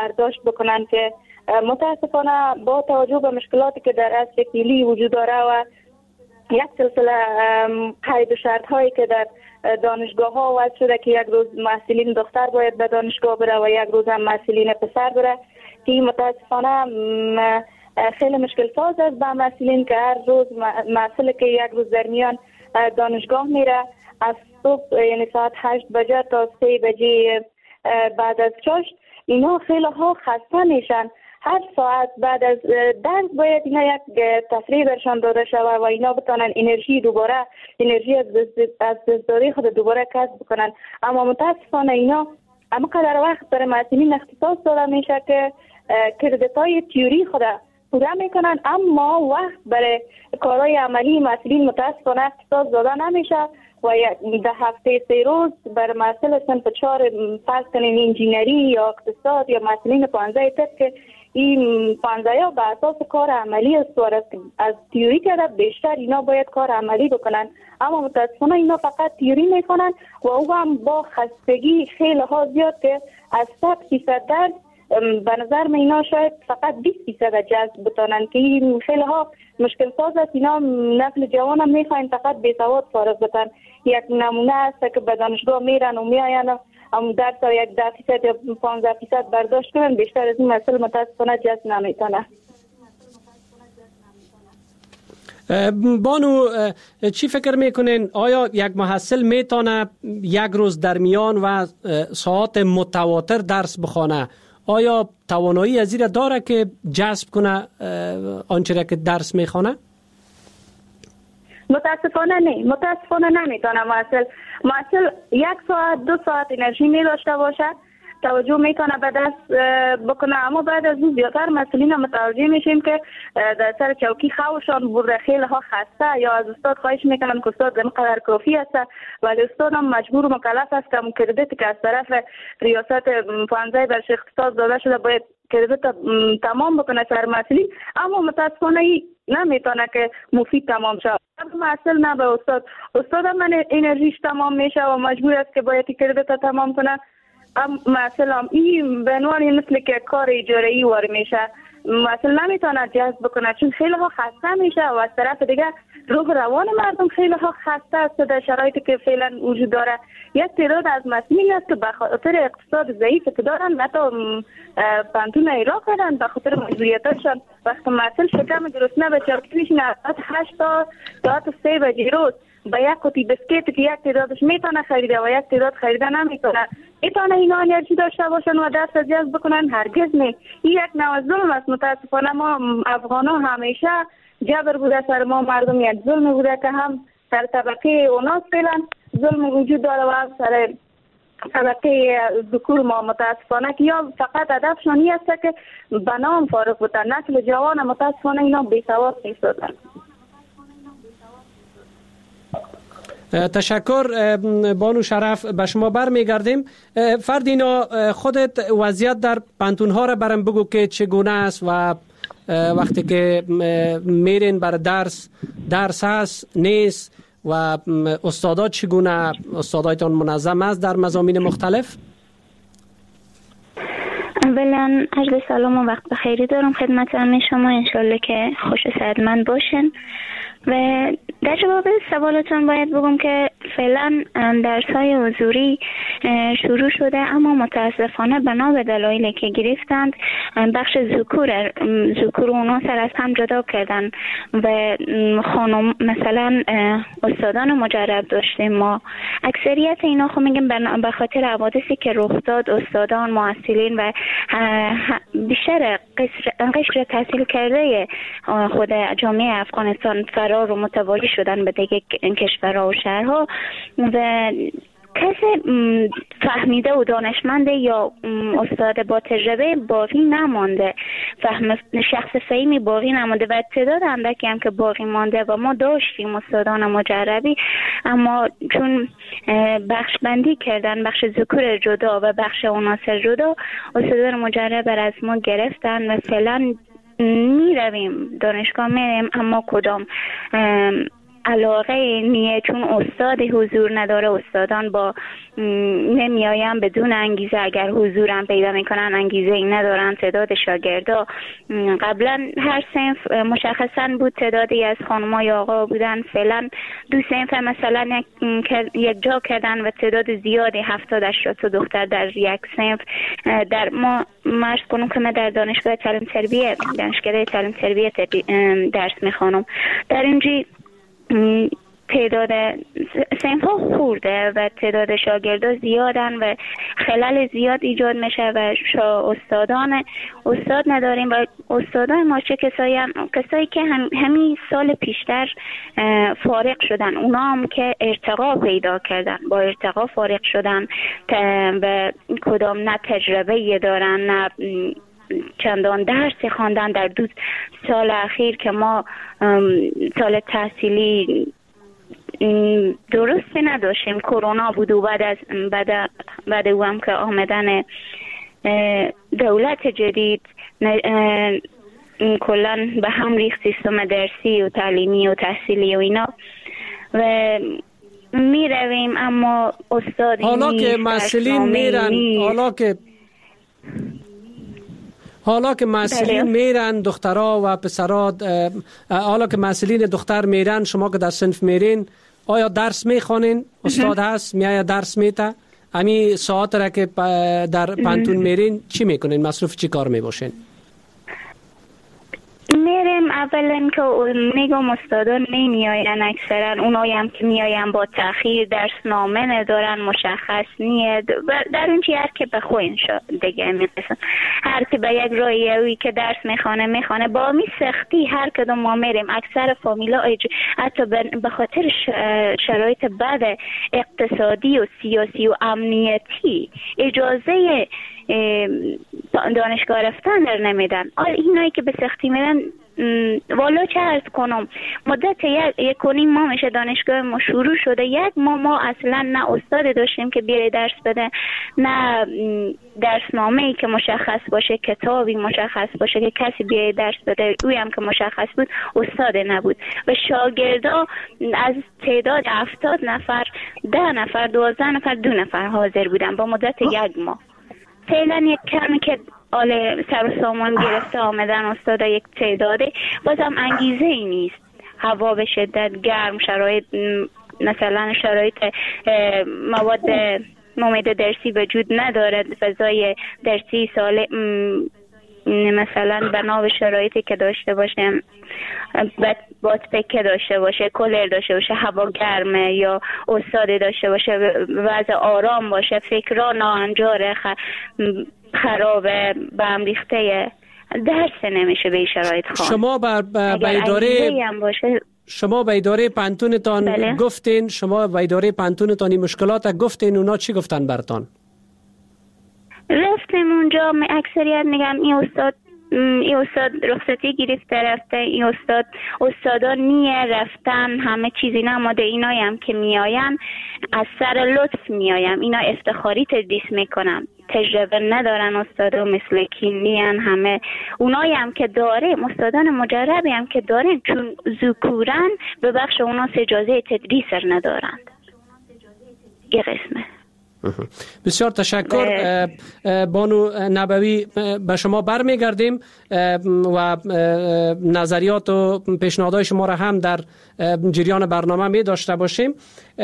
برداشت بکنن که متاسفانه با توجه به مشکلاتی که در عصر فعلی وجود داره و یک سلسله قید و شرط هایی که در دانشگاه ها وضع شده که یک روز محصلین دختر باید به دانشگاه بره و یک روز هم محصلین پسر بره، که متاسفانه خیلی مشکل ساز است به محصلین که هر روز محصل که یک روز در میان دانشگاه میره از صبح یعنی ساعت 8 بجه تا 3 بجه بعد از چاشت، اینا خیلی ها خسته میشن. هر ساعت بعد از درس باید اینا یک تفریح برشان داده شود و اینا بتانن انرژی از دستداری خود دوباره کسب بکنن. اما متاسفانه اینا اما قدر وقت برای محصلین اختصاص داده میشه که کردیت های تیوری خود پوره میکنن، اما وقت برای کارهای عملی محصلین متاسفانه اختصاص داده نمیشه و در هفته 3 روز بر محصل صنف 4 فرض کنین انجینری یا اقتصاد یا محصلین 15 طب که این 15 ها به اساس کار عملی استوار است. از تیوری که بیشتر اینا باید کار عملی بکنن، اما متاسفانه اینا فقط تیوری میکنن و او هم با خستگی خیلی ها زیاد که از 100% درس به نظر من اینا شاید فقط 20% جذب بتانن که این خیلی ها مشکل ساز است. اینا نسل جوان هم میخواین فقط بیسواد فارغ بتن. یک نمونه است که به دانشگاه میرن و میاین هم درس تا یک 10% یا 15% برداشت کنن، بیشتر از این مسئله متاسفانه جذب نمیتونه. بانو چی فکر میکنین؟ آیا یک محصل میتونه یک روز در میان و ساعات متواتر درس بخونه؟ آیا توانایی از این داره که جذب کنه آنچه را که درس میخونه؟ متاسفانه نمیتونه. محصل 1 ساعت 2 ساعت انرژی می داشته باشه، توجه میکنه به درس بکنه، اما بعد از اون زیادتر مسئولین متوجه میشیم که در سر چوکی خوشان برده خیلی ها خسته، یا از استاد خواهش میکنن که استاد اینقدر کافی است، ولی استاد هم مجبور و مکلف است که کردیتی که از طرف ریاست 15 برش اختصاص داده شده باید کردیت تمام بکنه سر مسئولین، اما متاسفانه نمیتونه که مفید تمام شد. محصل نه به استاد هم انرژیش تمام میشه و مجبور است که باید کردیت تمام کنه. محصل هم این به عنوان مثل که کار اجاره‌ای وارد میشه، محصل نمیتونه جذب بکنه چون خیلی ها خسته میشه و از طرف دیگه روح روان مردم خیلی ها خسته است در شرایطی که فعلا وجود داره. یک تعداد از مسئولین است که به خاطر اقتصاد ضعیف که دارن حتی پانتون ایرا کردن به خاطر مجبوریتاشون. وقتی محصل شکم گرسنه به چوکی میشینه از 8 تا ساعت 3 بجه روز با یک قطعه بسکیت که یک تعدادش میتونه خریده و یک تعداد خریده نمیتونه، میتونه اینا انرژی داشته باشن و دست از جذب بکنن؟ هرگز نه. این یک نوع ظلم است. متاسفانه ما افغانا همیشه جبر بوده سر ما مردم، یک ظلم بوده که هم سر طبقه اوناس فعلا ظلم وجود داره و هم سر طبقه ذکور ما متاسفانه که یا فقط هدفشان این است که به نام فارغ بودن. نسل جوان متاسفانه اینا بی‌سواد ایستادن. تشکر بانو شرف. به شما برمیگردیم. فردینا، خودت وضعیت در پانتون ها را برام بگو که چگونه است و وقتی که میرین برای درس هست نیست و استادا چگونه؟ استادایتان منظم است در مضامین مختلف؟ اولا عرض سلام و وقت بخیری دارم خدمت همه شما، انشالله که خوش و صحتمند باشین. و در جواب سوالتون باید بگم که فعلا درس‌های حضوری شروع شده، اما متاسفانه بنا به دلایلی که گرفتند بخش ذکور اونا سر از هم جدا کردن و خانم مثلا استادان مجرب داشتیم ما، اکثریت اینا خب میگم به خاطر حوادثی که رخ داد استادان محصلین و بیشتر قشر تحصیل کرده خود جامعه افغانستان فرار و متواری شدن به دیگه کشورها و شهرها و کسی فهمیده و دانشمنده یا استاد با تجربه باقی نمانده، شخص فهمی باقی نمانده و تعداد اندکی هم که باقی مانده و ما داشتیم استادان مجربی، اما چون بخش بندی کردن بخش ذکور جدا و بخش عناصر جدا، استادان مجرب از ما گرفتن و فعلا می رویم دانشگاه میریم، اما کدام علاقه نیه، چون استاد حضور نداره، استادان با نمیایم بدون انگیزه، اگر حضورم پیدا میکنن انگیزه ای ندارن. تعداد شاگردا قبلا هر صنف مشخصا بود، تعدادی از خانم‌ها یا آقا بودن، فعلا 2 صنف مثلا یک جا کردن و تعداد زیادی 70-80 تا دختر در یک صنف. در ما مرز کنم که من در دانشگاه تعلیم تربیت درس میخوانم. در اینجا تعداد صنف ها خورده و تعداد شاگردا زیادن و خلل زیاد ایجاد میشه و استاد نداریم و استادای ما چه کسایی که همین سال پیشتر فارغ شدن، اونا هم که ارتقا پیدا کردن، با ارتقا فارغ شدن و کدام نه تجربه دارن نه چندان درسی خواندن. در 2 سال اخیر که ما سال تحصیلی درستی نداشتیم، کرونا بود و بعد او هم که آمدن دولت جدید کلن به هم ریخت سیستم درسی و تعلیمی و تحصیلی و اینا و می رویم، اما استادی حالا که مسئولین میرن، حالا که مسئولین میرن دخترها و پسرها، حالا که مسئولین دختر میرن، شما که در صنف میرین آیا درس میخوانین؟ استاد هست میآید درس میته؟ امی ساعت را که در پانتون میرین چی میکنین؟ مصروف چی کار میباشین؟ میریم اولا که میگم استادان نمیآین، اکثرا اونایی هم که میآین با تأخیر، درس نامه ندارن، مشخص نیست. در اون هر که به خوین دیگه میرسن، هر که به یک راهی که درس میخوانه با می سختی هر کدوم ما میریم. اکثر فامیلا حتی به خاطر شرایط بد اقتصادی و سیاسی و امنیتی اجازه دانشگاه رفتن در نمیدن. اینایی که به سختی میرن، والا چه عرض کنم، مدت 1.5 ماه میشه دانشگاه ما شروع شده، 1 ماه ما اصلا نه استاد داشتیم که بیاره درس بده، نه درسنامه‌ای که مشخص باشه، کتابی مشخص باشه که کسی بیاره درس بده. اوی هم که مشخص بود استاد نبود و شاگردا از تعداد 70 نفر 10 نفر 12 نفر 2 نفر حاضر بودن با مدت 1 ماه. فعلا یک کمی که سر و سامان گرفته آمدن استادا یک تعداده، بازم انگیزه ای نیست. هوا به شدت گرم، شرایط مثلا شرایط مواد ممیز درسی وجود ندارد، فضای درسی مثلا بنا به شرایطی که داشته باشیم، باتپکه داشته باشه، کولر داشته باشه، هوا گرمه، یا استاد داشته باشه وضع آرام باشه، فکرها ناهنجاره، خرابه، به هم ریخته، درس نمیشه به این شرایط خوان. شما به اداره پانتونتان گفتین، شما به اداره پانتونتان این مشکلات گفتین، اونا چی گفتن برتان؟ رفتیم اونجا، اکثریت میگم این استاد رخصتی گرفته رفته، این استادان نیه رفتن، همه چیزی نماده. اینایی هم که میایم از سر لطف میایم، اینا افتخاری تدریس میکنم، تجربه ندارن استادا، مثل کینیان. همه اونایی هم که داریم، استادان مجربی هم که داریم، چون ذکورن به بخش اونا اجازه تدریس ندارند. یه قسمه. بسیار تشکر بانو نبوی. به شما برمیگردیم و نظریات و پیشنهادهای شما را هم در جریان برنامه می داشته باشیم.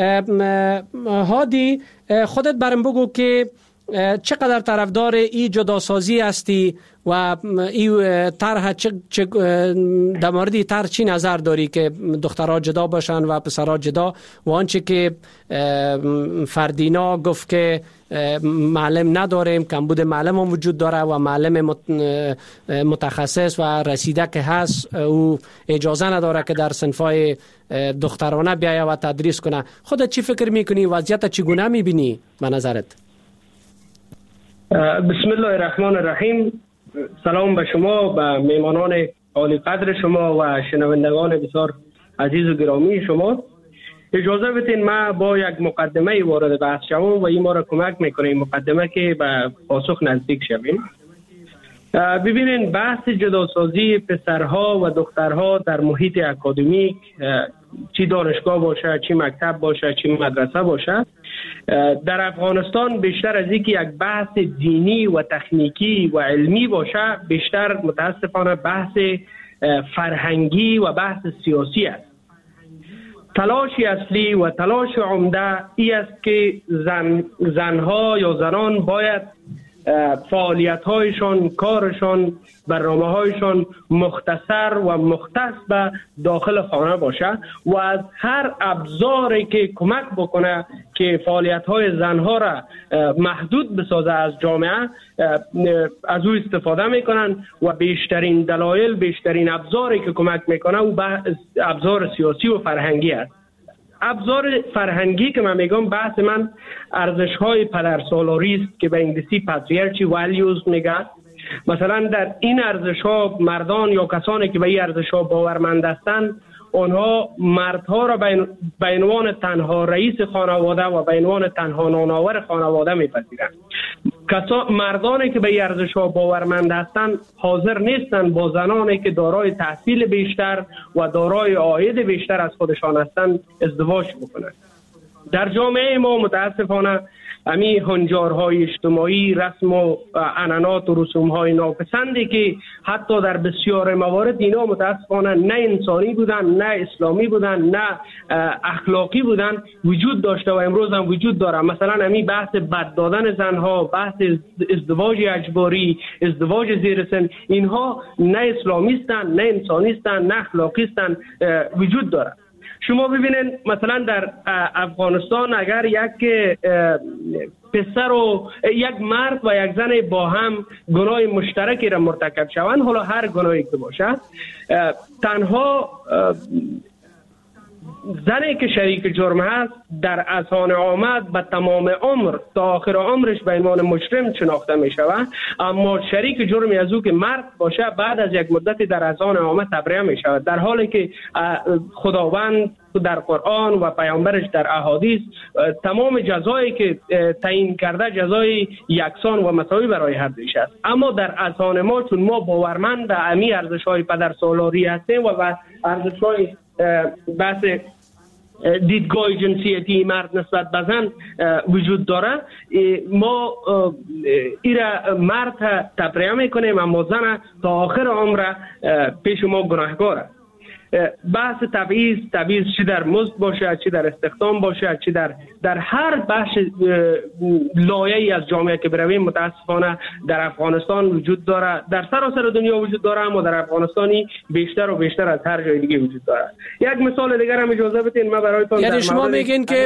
هادی، خودت برام بگو که چقدر طرفدار این جداسازی هستی و این طرح در مورد طرح چی نظر داری که دخترها جدا باشن و پسرها جدا، و آنچه که فردینا گفت که معلم نداریم، کمبود معلم هم وجود داره و معلم متخصص و رسیده که هست او اجازه نداره که در صنفای دخترانه بیایه و تدریس کنه. خودت چی فکر میکنی؟ وضعیت چگونه میبینی به نظرت؟ بسم الله الرحمن الرحیم. سلام به شما، به میمانان عالی قدر شما و شنوندگان بسیار عزیز و گرامی شما. اجازه بدین ما با یک مقدمه وارد بحث شوم و این ما را کمک میکنه، این مقدمه که به پاسخ نزدیک شویم. ببینین، بحث جداسازی پسرها و دخترها در محیط اکادمیک چی دانشگاه باشه، چی مکتب باشه، چی مدرسه باشه، در افغانستان بیشتر از اینکه یک بحث دینی و تکنیکی و علمی باشه، بیشتر متاسفانه بحث فرهنگی و بحث سیاسی است. تلاش اصلی و تلاش عمده ای است که زنها یا زنان باید فعالیت هایشان، کارشان، برنامه هایشان مختصر و مختص به داخل خانه باشه و از هر ابزاری که کمک بکنه که فعالیت های زنها را محدود بسازه از جامعه از او استفاده میکنن و بیشترین دلایل، بیشترین ابزاری که کمک میکنه او ابزار سیاسی و فرهنگی است. ابزار فرهنگی که من میگم، بحث من ارزش های پدرسالاری است که به انگلیسی patriarchy values میگه. مثلا در این ارزش ها مردان یا کسانی که به این ارزش ها باورمند هستند، آنها مردها را به عنوان تنها رئیس خانواده و به عنوان تنها نانآور خانواده میپذیرند. مردانی که به این ارزش ها باورمند هستند حاضر نیستند با زنانی که دارای تحصیل بیشتر و دارای عاید بیشتر از خودشان هستند ازدواج بکنند. در جامعه ما متاسفانه امی هنجارهای اجتماعی، رسم و عنعنات و رسومهای ناپسندی که حتی در بسیار موارد اینا متاسفانه نه انسانی بودن، نه اسلامی بودن، نه اخلاقی بودن، وجود داشته و امروز هم وجود داره. مثلا امی بحث بد دادن زنها، بحث ازدواج اجباری، ازدواج زیر سن، اینها نه اسلامیستن، نه انسانیستن، نه اخلاقیستن، وجود داره. شما ببینید مثلا در افغانستان اگر یک پسر و یک مرد و یک زن با هم گناه مشترکی را مرتکب شوند، حالا هر گناهی که باشه، تنها زنی که شریک جرم هست در اذهان عامه به تمام عمر تا آخر عمرش به عنوان مجرم شناخته می شود، اما شریک جرمی از او که مرد باشه بعد از یک مدتی در اذهان عامه تبرئه می شود، در حالی که خداوند در قرآن و پیامبرش در احادیث تمام جزایی که تعیین کرده جزای یکسان و مساوی برای هر دویش است. اما در اذهان ما چون ما باورمند به امی ارزش‌های پدرسالاری هستیم و ارزش‌های بحث دیدگاه جنسیتی مرد نسبت به زن وجود داره، ما ایره مرد تبرئه میکنیم اما زن تا آخر عمر پیش ما گناهگاره. بحث تبعیض چی در مزد باشه، چی در استخدام باشه، چی در هر بخش لایه‌ای از جامعه که برویم متاسفانه در افغانستان وجود داره، در سراسر دنیا وجود داره، اما در افغانستانی بیشتر و بیشتر از هر جای دیگه وجود داره. یک مثال دیگر هم اجازه بدین من برایتون، یعنی شما میگین که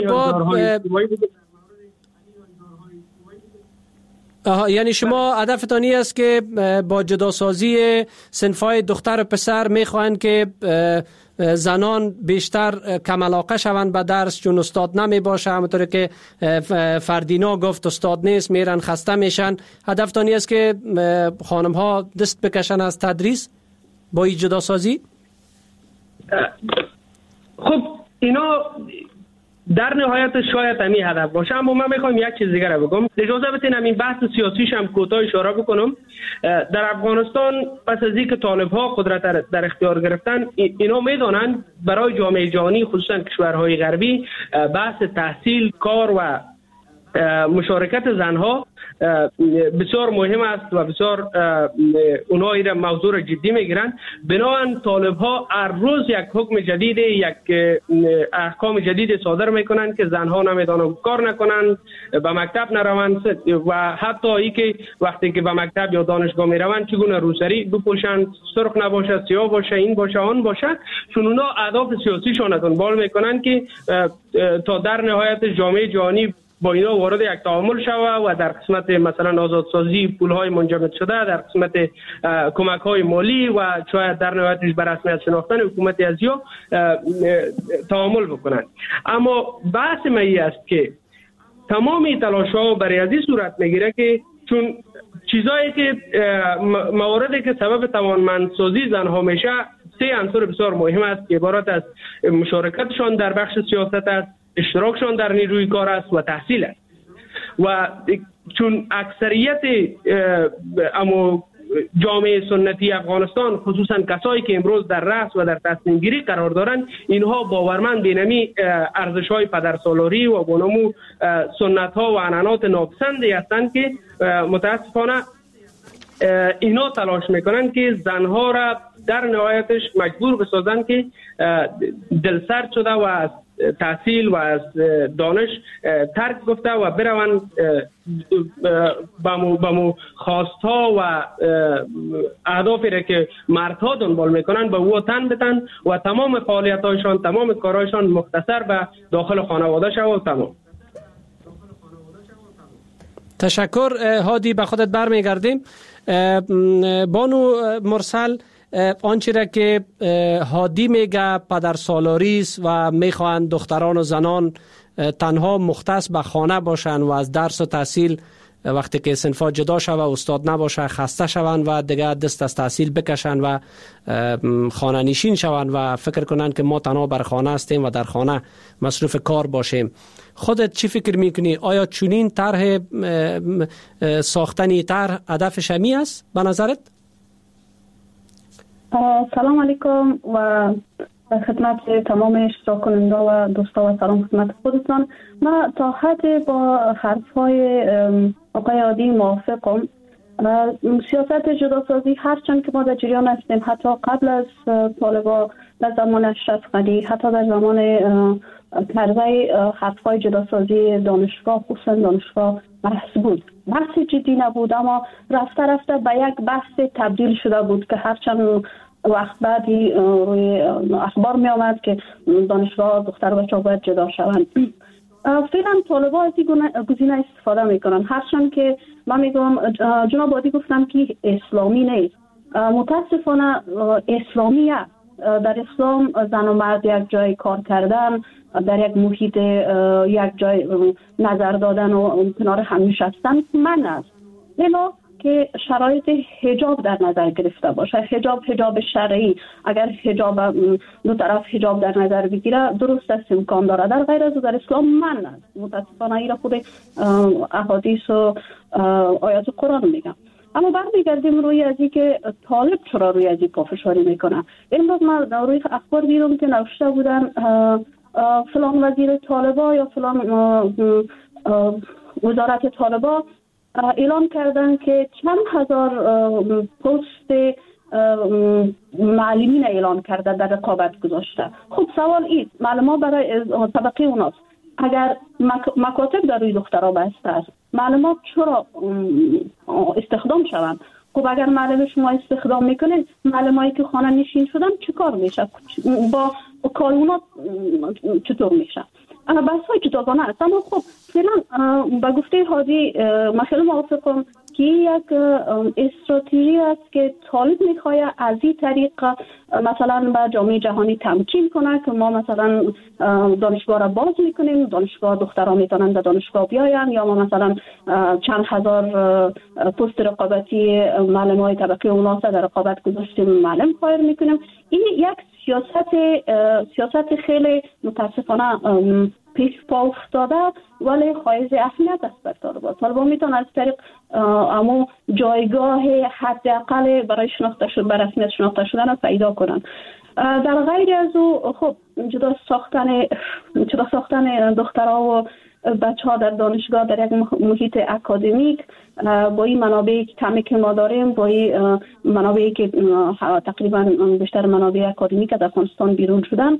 یعنی شما هدفتان این است که با جداسازی صنف‌های دختر و پسر میخواهند که زنان بیشتر کم علاقه شوند به درس چون استاد نمی باشه، همونطور که فردینا گفت استاد نیست، میرن خسته میشن. هدفتان این است که خانم ها دست بکشن از تدریس با این جداسازی؟ خب اینا در نهایت شاید همین هدف باشه، اما من میخوام یک چیز دیگه رو بگم. اجازه بدین همین بحث سیاسیش هم کوتاه اشاره بکنم. در افغانستان پس از اینکه طالب‌ها قدرت در اختیار گرفتن، اینا میدونن برای جامعه جهانی خصوصا کشورهای غربی بحث تحصیل، کار و مشارکت زنها بسیار مهم است و بسیار اونها این موضوع جدی میگیرن. بنابراین طالب ها هر روز یک حکم جدید، یک احکام جدید صادر میکنن که زنها نمیدونن کار نکنن، به مکتب نروند و حتی ای که وقتی که به مکتب یا دانشگاه میروند چگونه روسری بپوشن، سرخ نباشه، سیاه باشه، این باشه، آن باشه، چون اونها اهداف سیاسیشون دنبال میکنن که تا در نهایت جامعه جهانی با اینا وارد یک تعامل شوه و در قسمت مثلا آزادسازی پولهای منجمد شده، در قسمت کمک‌های مالی و شاید در نهایتش بر رسمیت شناختن حکومت ازیا تعامل بکنند. اما بحث من است که تمام تلاش‌ها برای از این صورت میگیره که چون چیزایی که مواردی که سبب توانمندسازی زنها میشه، سه عنصر بسیار مهم است که عبارت از مشارکتشان در بخش سیاست است، اشتراکشان در نیروی کار است و تحصیل است. و چون اکثریت جامعه سنتی افغانستان، خصوصا کسایی که امروز در رأس و در تصمیم گیری قرار دارند، اینها باورمند بینمی ارزش های پدرسالاری و بونمو سنت ها و عنعنات ناپسندی هستند که متاسفانه اینا تلاش میکنن که زنها را در نهایتش مجبور بسازن که دلسرد شده و از تحصیل و از دانش ترک گفته و بروند با خواستها و اهدافی را که مردها دنبال میکنن به او تن بدن و تمام فعالیت‌هایشان، تمام کارهایشان مختصر به داخل خانواده شود و تمام. تشکر هادی، به خودت برمیگردیم. بانو مرسل، آنچه را که هادی میگه پدرسالاری است و میخواهند دختران و زنان تنها مختص به خانه باشند و از درس و تحصیل وقتی که صنفا جدا شود استاد نباشه خسته شوند و دیگه دست از تحصیل بکشند و خانه نشین شوند و فکر کنند که ما تنها بر خانه هستیم و در خانه مصروف کار باشیم. خودت چی فکر میکنی؟ آیا چنین طرح ساختنی طرح هدفش همی است به نظرت؟ سلام علیکم و خدمت تمام اشتراک کننده و دوستا و سلام خدمت خودتان. من تا حد با حرفهای آقای عادی موافقم. سیاست جداسازی هرچند که ما در جریان هستیم، حتی قبل از طالبان در زمان اشرف غنی، حتی در زمان کرزی حرفهای جداسازی دانشگاه، خصوصا دانشگاه بحث بود. بحث جدی نبود، اما رفته رفته به یک بحث تبدیل شده بود که هرچند وقت بعدی روی اخبار می آمد که دانشگاه دختر و بچه باید جدا شوند. فعلا طالبان از این گزینه استفاده میکنن، هرچند که من میگم جناب عادی گفتم که اسلامی نیست. متاسفانه اسلامیه. در اسلام زن و مرد یک جای کار کردن، در یک محیط یک جای نظر دادن و کنار هم نشستن من است. الا که شرایط حجاب در نظر گرفته باشه، حجاب شرعی، اگر حجاب دو طرف حجاب در نظر بگیره درست است، امکان داره. در غیر از در اسلام من است. متاسفانه اینا خود احادیث و آیات قرآن میگم. اما برمیگردیم روی ازی که طالب چرا روی ازی پافشاری میکنه. امروز من روی اخبار دیدم که نوشته بودن فلان وزیر طالبا یا فلان وزارت طالبا اعلان کردن که چند هزار پست معلمین اعلان کرده در رقابت گذاشته. خب سوال این معلومات برای طبقه اوناست. اگر مکاتب در روی دخترها بسته است، معلومات چرا استخدام شوند؟ خب اگر معلم شما استخدام میکنید، معلمایی که خانه نشین شدن چه کار میشه؟ با کارونات چطور میشه؟ بحث های جداگانه است. اما خب فعلا با گفته هادی من خیلی موافقم که یک استراتژی است که طالب میخواد از این طریق مثلا به جامعه جهانی تمکین کنه که ما مثلا دانشگاه را باز میکنیم، دانشگاه دختران میتونن در دانشگاه بیاین، یا ما مثلا چند هزار پست رقابتی معلم های طبقه اوناس در رقابت گذاشتیم معلم خواهر میکنیم. این یک سیاست خیلی متاسفانه پیش پا افتاده ولی حائز اهمیت است بر طالبان. طالبان میتونن از طریق امو جایگاه حداقل برای شناخته شدن، برای رسمیت شناخته شدن را پیدا کنن. در غیر از او خب جدا ساختن دخترها و بچه ها در دانشگاه در یک محیط اکادمیک با این منابعی کمی که ما داریم، با این منابعی که تقریبا بیشتر منابع اکادمیک از افغانستان بیرون شدن،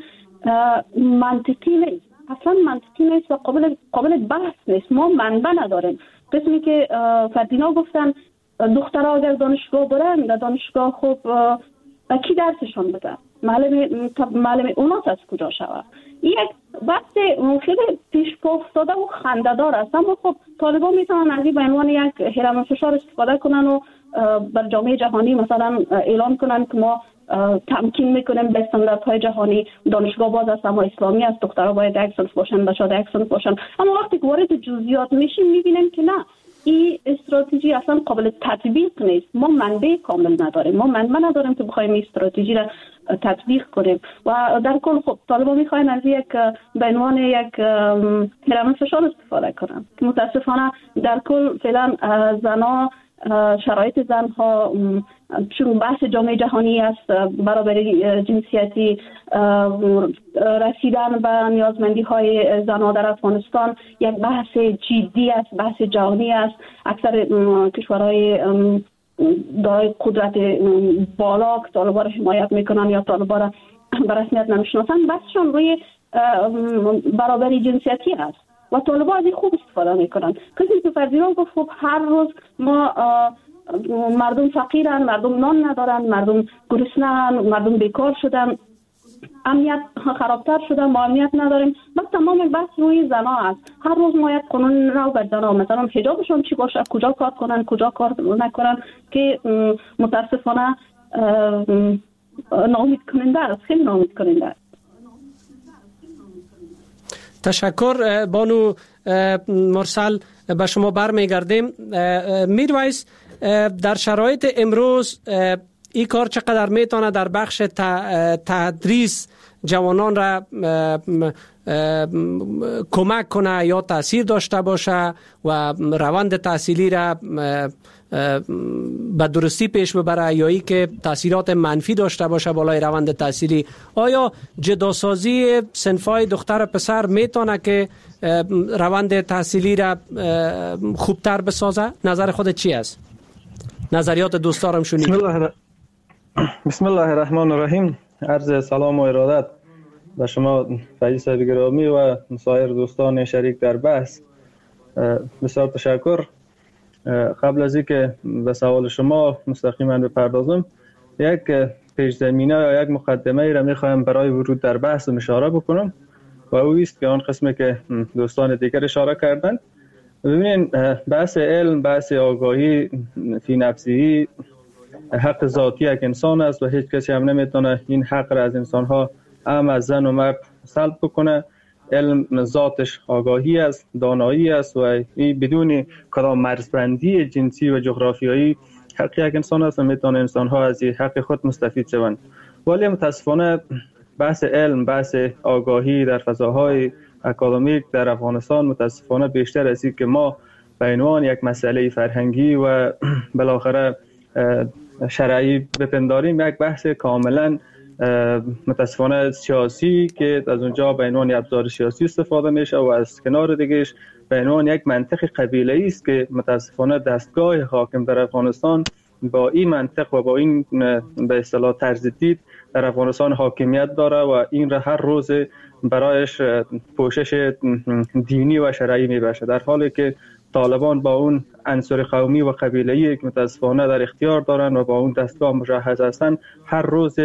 منطقی نیست. اصلا منطقی نیست و قابل بحث نیست. ما منبع نداریم. قسمی که فردینا گفتن دخترها اگر دانشگاه برن، در دانشگاه خب کی درسشون بده؟ معلم اوناس از کجا شود؟ یک بحث خیلی پیش پا افتاده و خنده‌دار است. اما خب طالبان میتونن از این به عنوان یک هرم فشار استفاده کنن و بر جامعه جهانی مثلا اعلان کنن که ما تمکین میکنیم به استانداردهای جهانی، دانشگاه باز است اما اسلامی است، دخترها باید یک صنف باشن، بچه‌ها یک صنف باشن. اما وقتی که وارد جزئیات میشیم میبینیم که نه، این استراتژی اصلا قابل تطبیق نیست. ما منبع کامل نداریم، ما منبع نداریم که بخوایم این استراتژی را تطبیق کنیم و در کل خب طالبان میخواین از یک به عنوان یک هرم فشار استفاده کنن که متاسفانه در کل فعلا زنا شرایط زنها، چون بحث جامعه جهانی است، برابری جنسیتی، رسیدن به نیازمندی های زنها در افغانستان یک بحث جدی است، بحث جهانی است. اکثر کشورهای دارای قدرت بالا که طالبا را حمایت میکنن یا طالبا را به رسمیت نمیشناسن، بحثشان روی برابری جنسیتی است و طالبا از این خوب استفاده میکنن. کسی که فرزیران گفت خب هر روز ما مردم فقیرن، مردم نان ندارن، مردم گرسنه‌اند، مردم بیکار شدن، امنیت خرابتر شده، ما امنیت نداریم. بس تمام بحث روی زنا است. هر روز ما یک قانون رو بر زنا، مثلا حجابشون چی باشه، کجا کار کنن، کجا کار نکنن، که متاسفانه ناامید کننده است، خیلی ناامید کننده است. تشکر بانو مرسل. به شما برمیگردیم. میرویس، در شرایط امروز این کار چقدر میتونه در بخش تدریس جوانان را کمک کنه یا تاثیر داشته باشه و روند تحصیلی را به درستی پیش ببره، یا ای که تاثیرات منفی داشته باشه بالای روند تحصیلی؟ آیا جداسازی صنفای دختر و پسر میتونه که روند تحصیلی را خوبتر بسازه؟ نظر خودت چی است؟ نظریات دوستارم شنید. بسم الله الرحمن الرحیم. عرض سلام و ارادت به شما فیض صاحب گرامی و سایر دوستان شریک در بحث. بسیار تشکر. قبل از اینکه به سوال شما مستقیما بپردازم، یک پیش زمینه یا یک مقدمه ای را میخوایم برای ورود در بحث اشاره بکنم و او است که آن قسمی که دوستان دیگر اشاره کردند. ببینید، بحث علم، بحث آگاهی فی نفسی حق ذاتی یک انسان است و هیچ کسی هم نمیتونه این حق را از انسانها، هم از زن و مرد، سلب بکنه. علم ذاتش آگاهی است، دانایی است و این بدون کدام مرزبندی جنسی و جغرافیایی حق یک انسان است و میتونه انسانها از این حق خود مستفید شوند. ولی متاسفانه بحث علم، بحث آگاهی در فضاهای اکادمیک در افغانستان متاسفانه بیشتر از این که ما به عنوان یک مسئله فرهنگی و بالاخره شرعی بپنداریم، یک بحث کاملا متاسفانه سیاسی که از اونجا به عنوان ابزار سیاسی استفاده میشه و از کنار دیگهش به عنوان یک منطق قبیله‌ای است که متاسفانه دستگاه حاکم در افغانستان با این منطق و با این به اصطلاح طرز دید در افغانستان حاکمیت داره و این را هر روز برایش پوشش دینی و شرعی میبشه، در حالی که طالبان با اون عنصر قومی و قبیله‌ای که متاسفانه در اختیار دارن و با اون دستگاه مجهز هستند، هر روز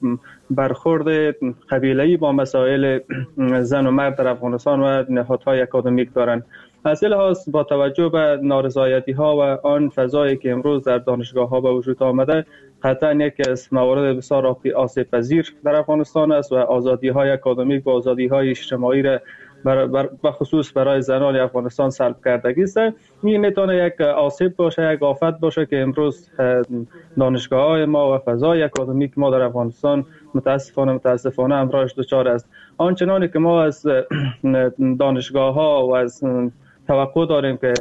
برخورد قبیله‌ای با مسائل زن و مرد در افغانستان و نهادهای اکادمیک دارند. از این لحاظ با توجه به نارضایتی‌ها و آن فضایی که امروز در دانشگاه‌ها به وجود آمده، قطعاً یکی از موارد بسیار آسیب پذیر در افغانستان است و آزادی‌های اکادمیک و آزادی‌های اجتماعی را به خصوص برای زنان افغانستان سلب کردگی است. این میتونه یک آسیب باشه، یک آفت باشه که امروز دانشگاه‌های ما و فضای اکادمیک ما در افغانستان متاسفانه امروز دچار است. آنچنانی که ما از دانشگاه‌ها و از توقع داریم که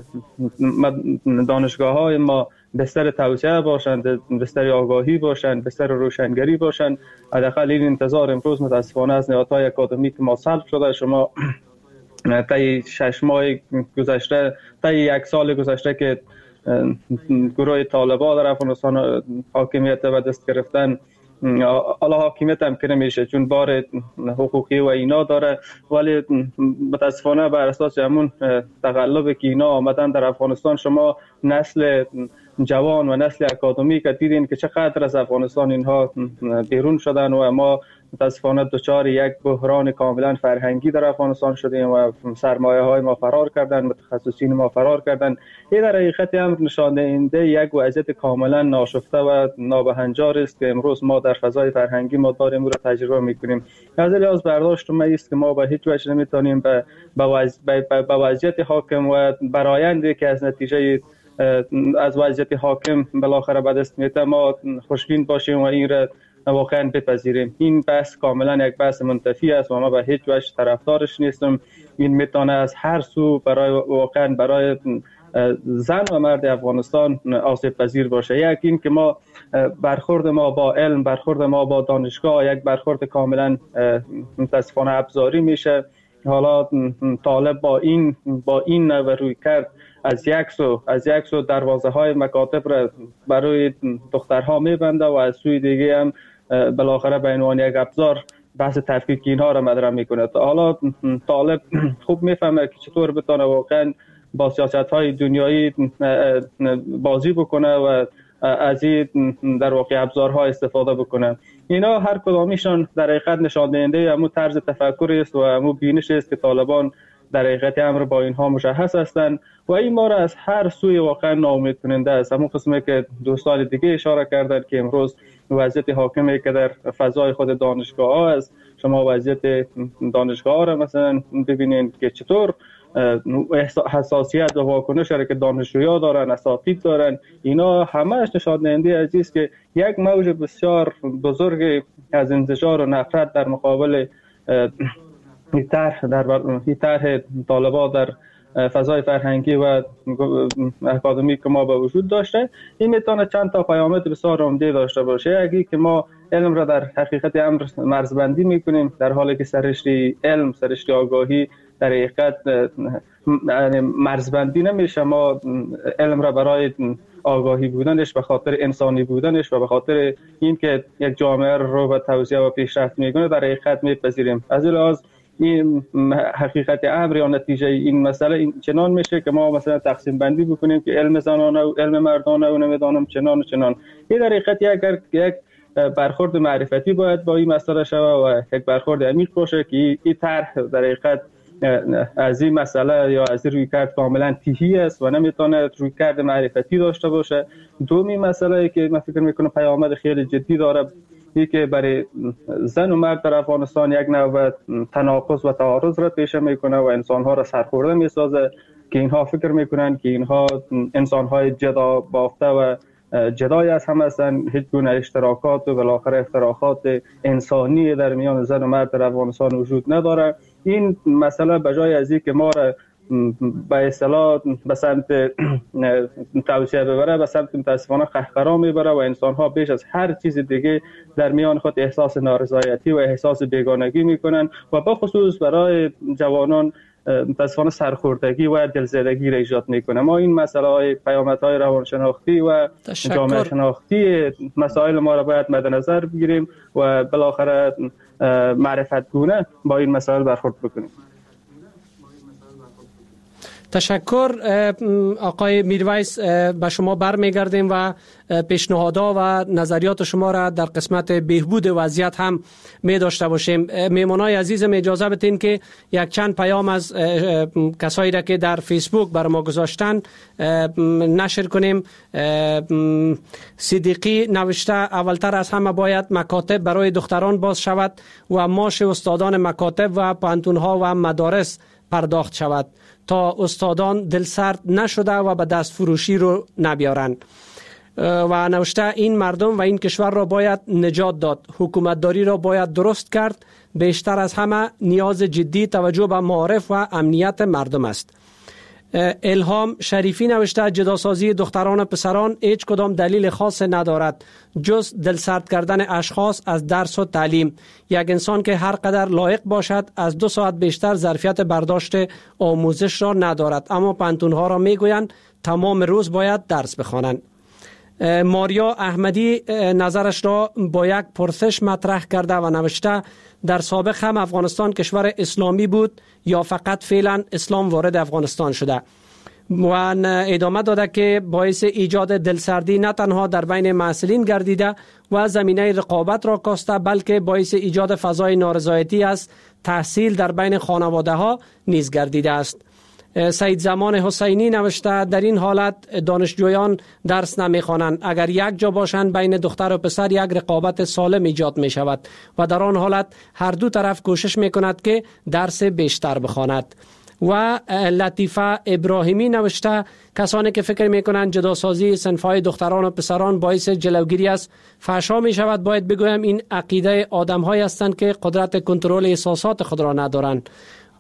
دانشگاه‌های ما بستر توسعه باشند، بستر آگاهی باشند، بستر روشنگری باشند، حداقل این انتظار امروز متاسفانه از نهادهای اکادمیک ما سلب شده. شما طی 6 ماه گذشته، طی 1 سال گذشته که گروه طالبان در افغانستان حاکمیت به دست گرفتن، حالا حاکمیت هم که نمیشه چون بار حقوقی و اینا داره، ولی متاسفانه بر اساس همون تقلبی که اینا آمدن در افغانستان، شما نسل جوان و نسل اکادمی که دیدین که چقدر از افغانستان اینها بیرون شدن و ما متاسفانه دچار یک بحران کاملا فرهنگی در افغانستان شدیم و سرمایه های ما فرار کردن، متخصصین ما فرار کردن. این در حقیقت هم نشان دهنده یک وضعیت کاملا ناشفته و نابهنجار است که امروز ما در فضای فرهنگی ما داریم و را تجربه میکنیم. از لحاظ برداشت ما است که ما به هیچ وجه نمیتونیم به وضعیت حاکم و برآیندی که از نتیجه از وضعیت حاکم بالاخره به دست میاد ما خوشبین باشیم و این را واقعا بپذیریم. این بحث کاملا یک بحث منتفی است و ما به هیچ وجه طرفدارش نیستم. این میتونه از هر سو برای واقعا برای زن و مرد افغانستان آسیب پذیر باشه. یک این که ما برخورد ما با علم، برخورد ما با دانشگاه یک برخورد کاملا متاسفانه ابزاری میشه. حالا طالب با این نوع روی کرد از یک سو دروازه های مکاتب را برای دخترها میبنده و از سوی دیگه هم بالاخره به عنوان یک ابزار بحث تفکیک اینها را مطرح میکنه. حالا طالب خوب میفهمه که چطور بتونه واقعا با سیاست های دنیایی بازی بکنه و از این در واقع ابزارها استفاده بکنه. اینا هر کدامیشان در حقیقت نشان دهنده همون طرز تفکر است و همون بینش است که طالبان در حقیقت امر با اینها مشخص هستند و این ما را از هر سوی واقعا ناامید کننده است. همون قسمی که دوستان دیگه اشاره کردند که امروز وضعیت حاکمی که در فضای خود دانشگاه ها است، شما وضعیت دانشگاه ها را مثلا ببینید که چطور حساسیت و واکنش را که دانشجویان دارن، اساتید دارن، اینا همهش نشان دهنده از است که یک موج بسیار بزرگ از انتشار و نفرت در مقابل طرح طالبان در فضای فرهنگی و اکادمیک که ما به وجود داشته. این میتونه چند تا پیامد بسیار عمده داشته باشه. یکی که ما علم را در حقیقت امر مرزبندی میکنیم، در حالی که سرشتی علم، سرشتی آگاهی در حقیقت مرزبندی نمیشه. ما علم را برای آگاهی بودنش، به خاطر انسانی بودنش و به خاطر اینکه یک جامعه رو به توسعه و پیشرفت میکنه در حقیقت میپذیریم. از این لحاظ این حقیقت امر یا نتیجه این مسئله این چنان میشه که ما مثلا تقسیم بندی بکنیم که علم زنانه و علم مردانه و نمیدانم چنان و چنان. این در حقیقت یک برخورد معرفتی باید با این مسئله شود و یک برخورد عمیق باشه که این طرح در حقیقت از این مسئله یا از این رویکرد کاملا تیهی است و نمیتونه رویکرد معرفتی داشته باشه. دومی مسئله که من فکر میکنم پیامد خیلی جدی داره، این که برای زن و مرد در افغانستان یک نوع تناقض و تعارض را پیش میکنه و انسانها را سرخورده میسازه که اینها فکر میکنن که اینها انسانهای جدا بافته و جدای از هم هستند، هیچ گونه اشتراکات و بالاخره افتراقات انسانی در میان زن و مرد در افغانستان وجود نداره. این مسئله بجای از اینکه ما را به اصطلاح به سمت توسعه ببره، به سمت متاسفانه قهقرا میبره و انسانها بیش از هر چیز دیگه در میان خود احساس نارضایتی و احساس بیگانگی میکنن و به خصوص برای جوانان متاسفانه سرخوردگی و دلزدگی را ایجاد میکنه. ما این مسئله های پیامدهای روانشناختی و جامعه شناختی مسائل ما را باید مد نظر بگیریم و بالاخره معرفت گونه با این مسائل برخورد بکنیم. تشکر آقای میرویس. به شما برمیگردیم و پیشنهادها و نظریات شما را در قسمت بهبود وضعیت هم می داشته باشیم. میمونای عزیزم اجازه بدین که یک چند پیام از کسایی را که در فیسبوک بر ما گذاشتن نشر کنیم. صدیقی نوشته اولتر از همه باید مکاتب برای دختران باز شود و معاش استادان مکاتب و پانتونها و مدارس پرداخت شود تا استادان دلسرد نشده و به دست فروشی رو نبیارند. و نوشته این مردم و این کشور را باید نجات داد، حکومتداری را باید درست کرد. بیشتر از همه نیاز جدی توجه به معارف و امنیت مردم است. الهام شریفی نوشته جداسازی دختران و پسران هیچ کدام دلیل خاص ندارد جز دلسرد کردن اشخاص از درس و تعلیم. یک انسان که هر قدر لایق باشد از 2 ساعت بیشتر ظرفیت برداشت آموزش را ندارد، اما پانتونها را میگویند تمام روز باید درس بخوانند. ماریا احمدی نظرش را با یک پرسش مطرح کرده و نوشته در سابق هم افغانستان کشور اسلامی بود یا فقط فعلا اسلام وارد افغانستان شده؟ و ادامه داده که باعث ایجاد دلسردی نه تنها در بین محصلین گردیده و زمینه رقابت را کاسته، بلکه باعث ایجاد فضای نارضایتی از تحصیل در بین خانواده ها نیز گردیده است. سید زمان حسینی نوشته در این حالت دانشجویان درس نمیخوانند. اگر یک جا باشند بین دختر و پسر یک رقابت سالم ایجاد می شود و در آن حالت هر دو طرف کوشش می کند که درس بیشتر بخواند. و لطیفه ابراهیمی نوشته کسانی که فکر می کنند جداسازی صنف‌های دختران و پسران باعث جلوگیری از فحشا می شود، باید بگویم این عقیده آدم‌هایی هستند که قدرت کنترل احساسات خود را ندارند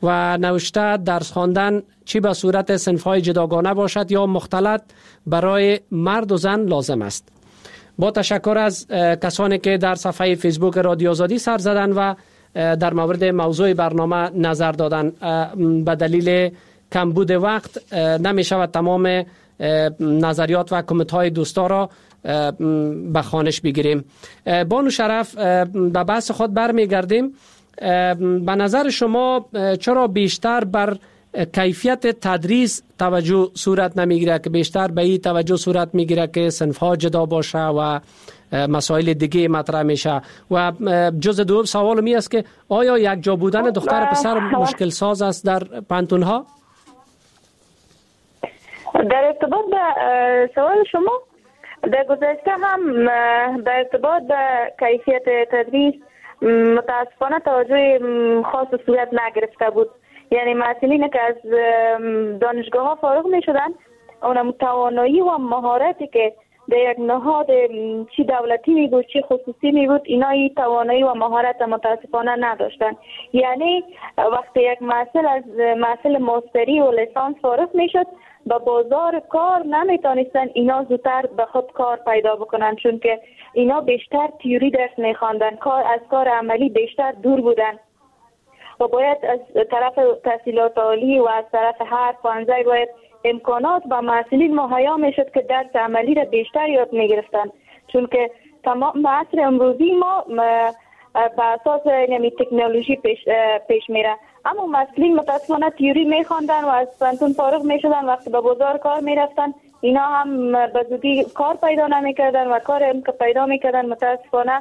و نوشته درس خواندن چی به صورت صنف‌های جداگانه باشد یا مختلط برای مرد و زن لازم است. با تشکر از کسانی که در صفحه فیسبوک رادیو آزادی سر زدن و در مورد موضوع برنامه نظر دادن. به دلیل کمبود وقت نمی شود تمام نظریات و کامنت های دوستا را به خوانش بگیریم. بانو شرف، به بحث خود برمیگردیم. به نظر شما چرا بیشتر بر کیفیت تدریس توجه صورت نمیگیره که بیشتر به این توجه صورت میگیره که صنف‌ها جدا باشه و مسائل دیگه مطرح میشه؟ و جز دوم سوال می است که آیا یک جا بودن دختر و پسر مشکل ساز است در پانتون‌ها؟ در ارتباط به سوال شما، در گذشته هم در ارتباط به کیفیت تدریس متاسفانه توجه خاص صورت نگرفته بود. یعنی محصلین که از دانشگاه ها فارغ می شدن، اون توانایی و مهارتی که در یک نهاد چی دولتی می بود چی خصوصی می بود، اینا این توانایی و مهارت متاسفانه نداشتن. یعنی وقتی یک محصل از محصل ماستری و لیسانس فارغ می شد، به بازار کار نمیتونستن اینا زودتر به خود کار پیدا بکنن، چون که اینا بیشتر تیوری درس میخواندن، از کار عملی بیشتر دور بودن و باید از طرف تحصیلات عالی و از طرف هر پانزه باید امکانات به محصلین مهیا میشد که درس عملی را بیشتر یاد میگرفتن، چون که تمام عصر امروزی ما به اساس تکنولوژی پیش میره. اما محصلین متاسفانه تیوری میخواندن و از پانتون فارغ میشدن، وقتی به بازار کار میرفتن اینا هم به زودی کار پیدا نمیکردن و کار هم که پیدا میکردن متاسفانه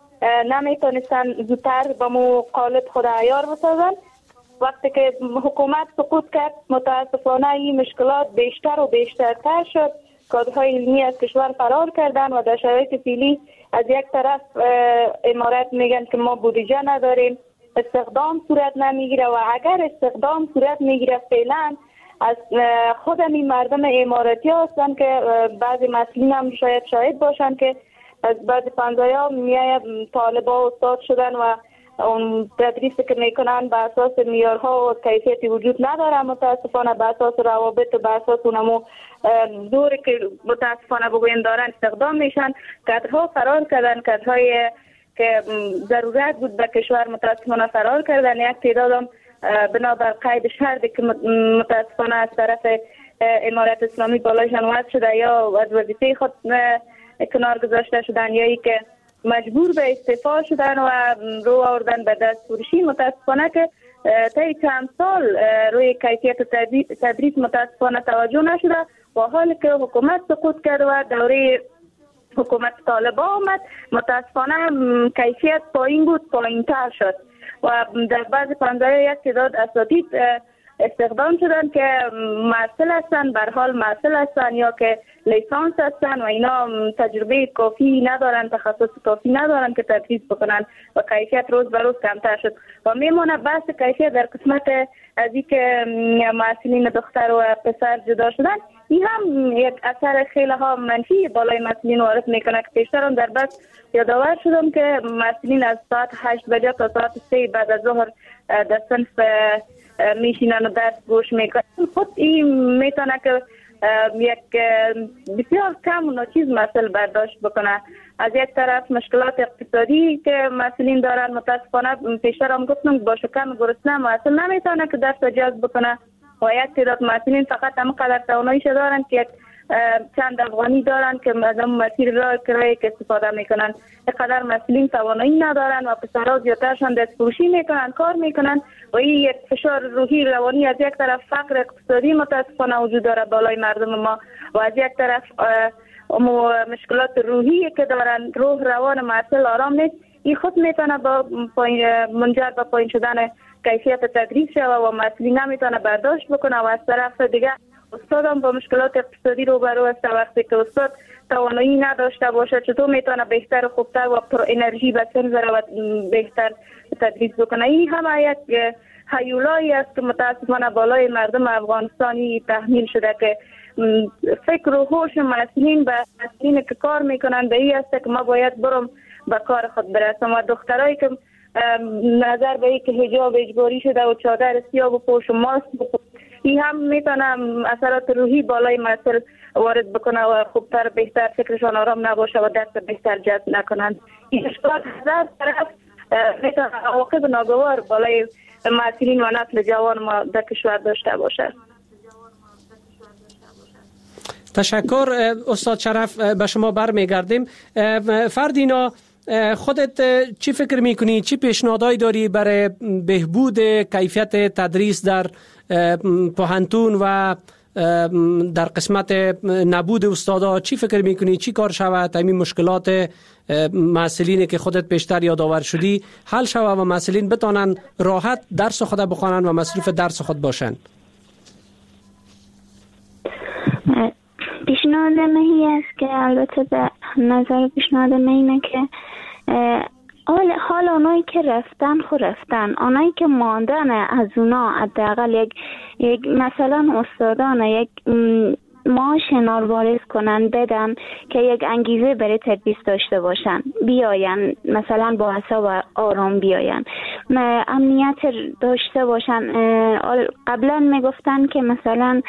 نمیتونستن زودتر به مو قالب خود عیار بسازن. وقتی که حکومت سقوط کرد متاسفانه این مشکلات بیشتر و بیشترتر شد. کادرهای علمی از کشور فرار کردن و در شرایط فعلی از یک طرف امارات میگن که ما بودجه نداریم، استخدام صورت نمیگیره و اگر استخدام صورت میگیره فعلا از خود این مردم اماراتی هستن که بعضی مسئولین هم شاید باشن که از بعضی پنجایا میای طالبا استاد شدن و اون تدریسی که میکنن به اساس معیارها و کیفیتی وجود نداره. متاسفانه به اساس روابط و به اساس اونمو دوری که متاسفانه بگویم دارن استخدام میشن. کادرها فرار کردن، کادرهای که ضرورت بود به کشور متاسفانه فرار کردن. یک تعدادم بنابر قید شرطی که متاسفانه از طرف امارت اسلامی بالایشان وضع شده یا از وظیفه خود کنار گذاشته شدن یا ای که مجبور به استعفا شدن و رو آوردن به دست فروشی. متاسفانه که طی چند سال روی کیفیت تدریس متاسفانه توجه نشده و حالی که حکومت سقوط کرد و دوره حکومت طالبا آمد متاسفانه کیفیت پایین بود، پایین تر شد و در بعض پانزه یک تعداد اساتید استخدام شدن که معسل هستن، به حال معسل هستن یا که لیسانس هستن و اینا تجربه کافی ندارن، تخصص کافی ندارن که تدریس بکنن و کیفیت روز به روز کمتر شد و میمونه بحث کیفیت در قسمت از این که معسلین دختر و پسر جدا شدن. این هم یک اثر خیلی ها منفی بالای معسلین وارد میکنه که پیشتر در بحث یادآور شدم که معسلین از ساعت 8 بجه تا ساعت 3 بعد از ظهر در صنف میشینن و درس گوش میکنن. خود این میتونه که یک بسیار کم و ناچیز مسئله برداشت بکنه. از یک طرف مشکلات اقتصادی که مسئولین دارن متاسفانه پیشتر هم گفتم با شکم گرسنه مسئول نمیتونه که درس جذب بکنه و یک تعداد مسئولین فقط هم قدر تواناییش دارن که یک چند افغانی دارن که از اون مسیر راه کرایه که استفاده میکنن. اینقدر مسئولین توانایی ندارن و پسرها زیادترشان دست فروشی میکنن، کار میکنن و این یک فشار روحی روانی از یک طرف فقر اقتصادی متاسفانه وجود داره بالای مردم ما و از یک طرف مشکلات روحی که دارن، روح روان مسئول آرام نیست. این خود میتونه با منجر به پایین شدن کیفیت تدریس شود و مسئولین نمیتونه برداشت بکنه و از طرف دیگه استاد هم با مشکلات اقتصادی روبرو است. وقتی که استاد توانایی نداشته باشه چطور میتونه بهتر و خوبتر و پر انرژی به سر بره و بهتر تدریس بکنه؟ این هم یک هیولایی است که متاسفانه بالای مردم افغانستانی تحمیل شده که فکر و هوش مسئولین به مسئولین که کار میکنن به این است که ما باید برم به کار خود برسم و دخترایی که نظر به این که حجاب اجباری شده و چادر سیاه بپوش و ماسک بپوش، این هم میتونه اثرات روحی بالای مسئله وارد بکنه و خوبتر بهتر فکرشان آرام نباشه و دست بهتر جذب نکنند. این اشکالات از طرف میتونه عواقب ناگوار بالای مسئولین و نسل جوان ما در کشور داشته باشه. تشکر استاد شرف. به شما برمیگردیم. فردینا، خودت چی فکر میکنی؟ چی پیشنهادایی داری برای بهبود کیفیت تدریس در پوهنتون و در قسمت نبود استادا؟ چی فکر میکنی چی کار شود همین مشکلات مسئولینی که خودت پیشتر یادآور شدی حل شود و مسئولین بتانن راحت درس خود بخوانن و مصروف درس خود باشن؟ پیشنهاد مهی است که البته به نظر پیشنهاد من اینه که حال آنایی که رفتن آنایی که ماندن از اونا حداقل یک مثلا استادان یک معاش نارواریز کنن بدن که یک انگیزه برای تدریس داشته باشن، بیاین مثلا با حساب و آرام بیاین، امنیت داشته باشن. قبلا میگفتن که مثلا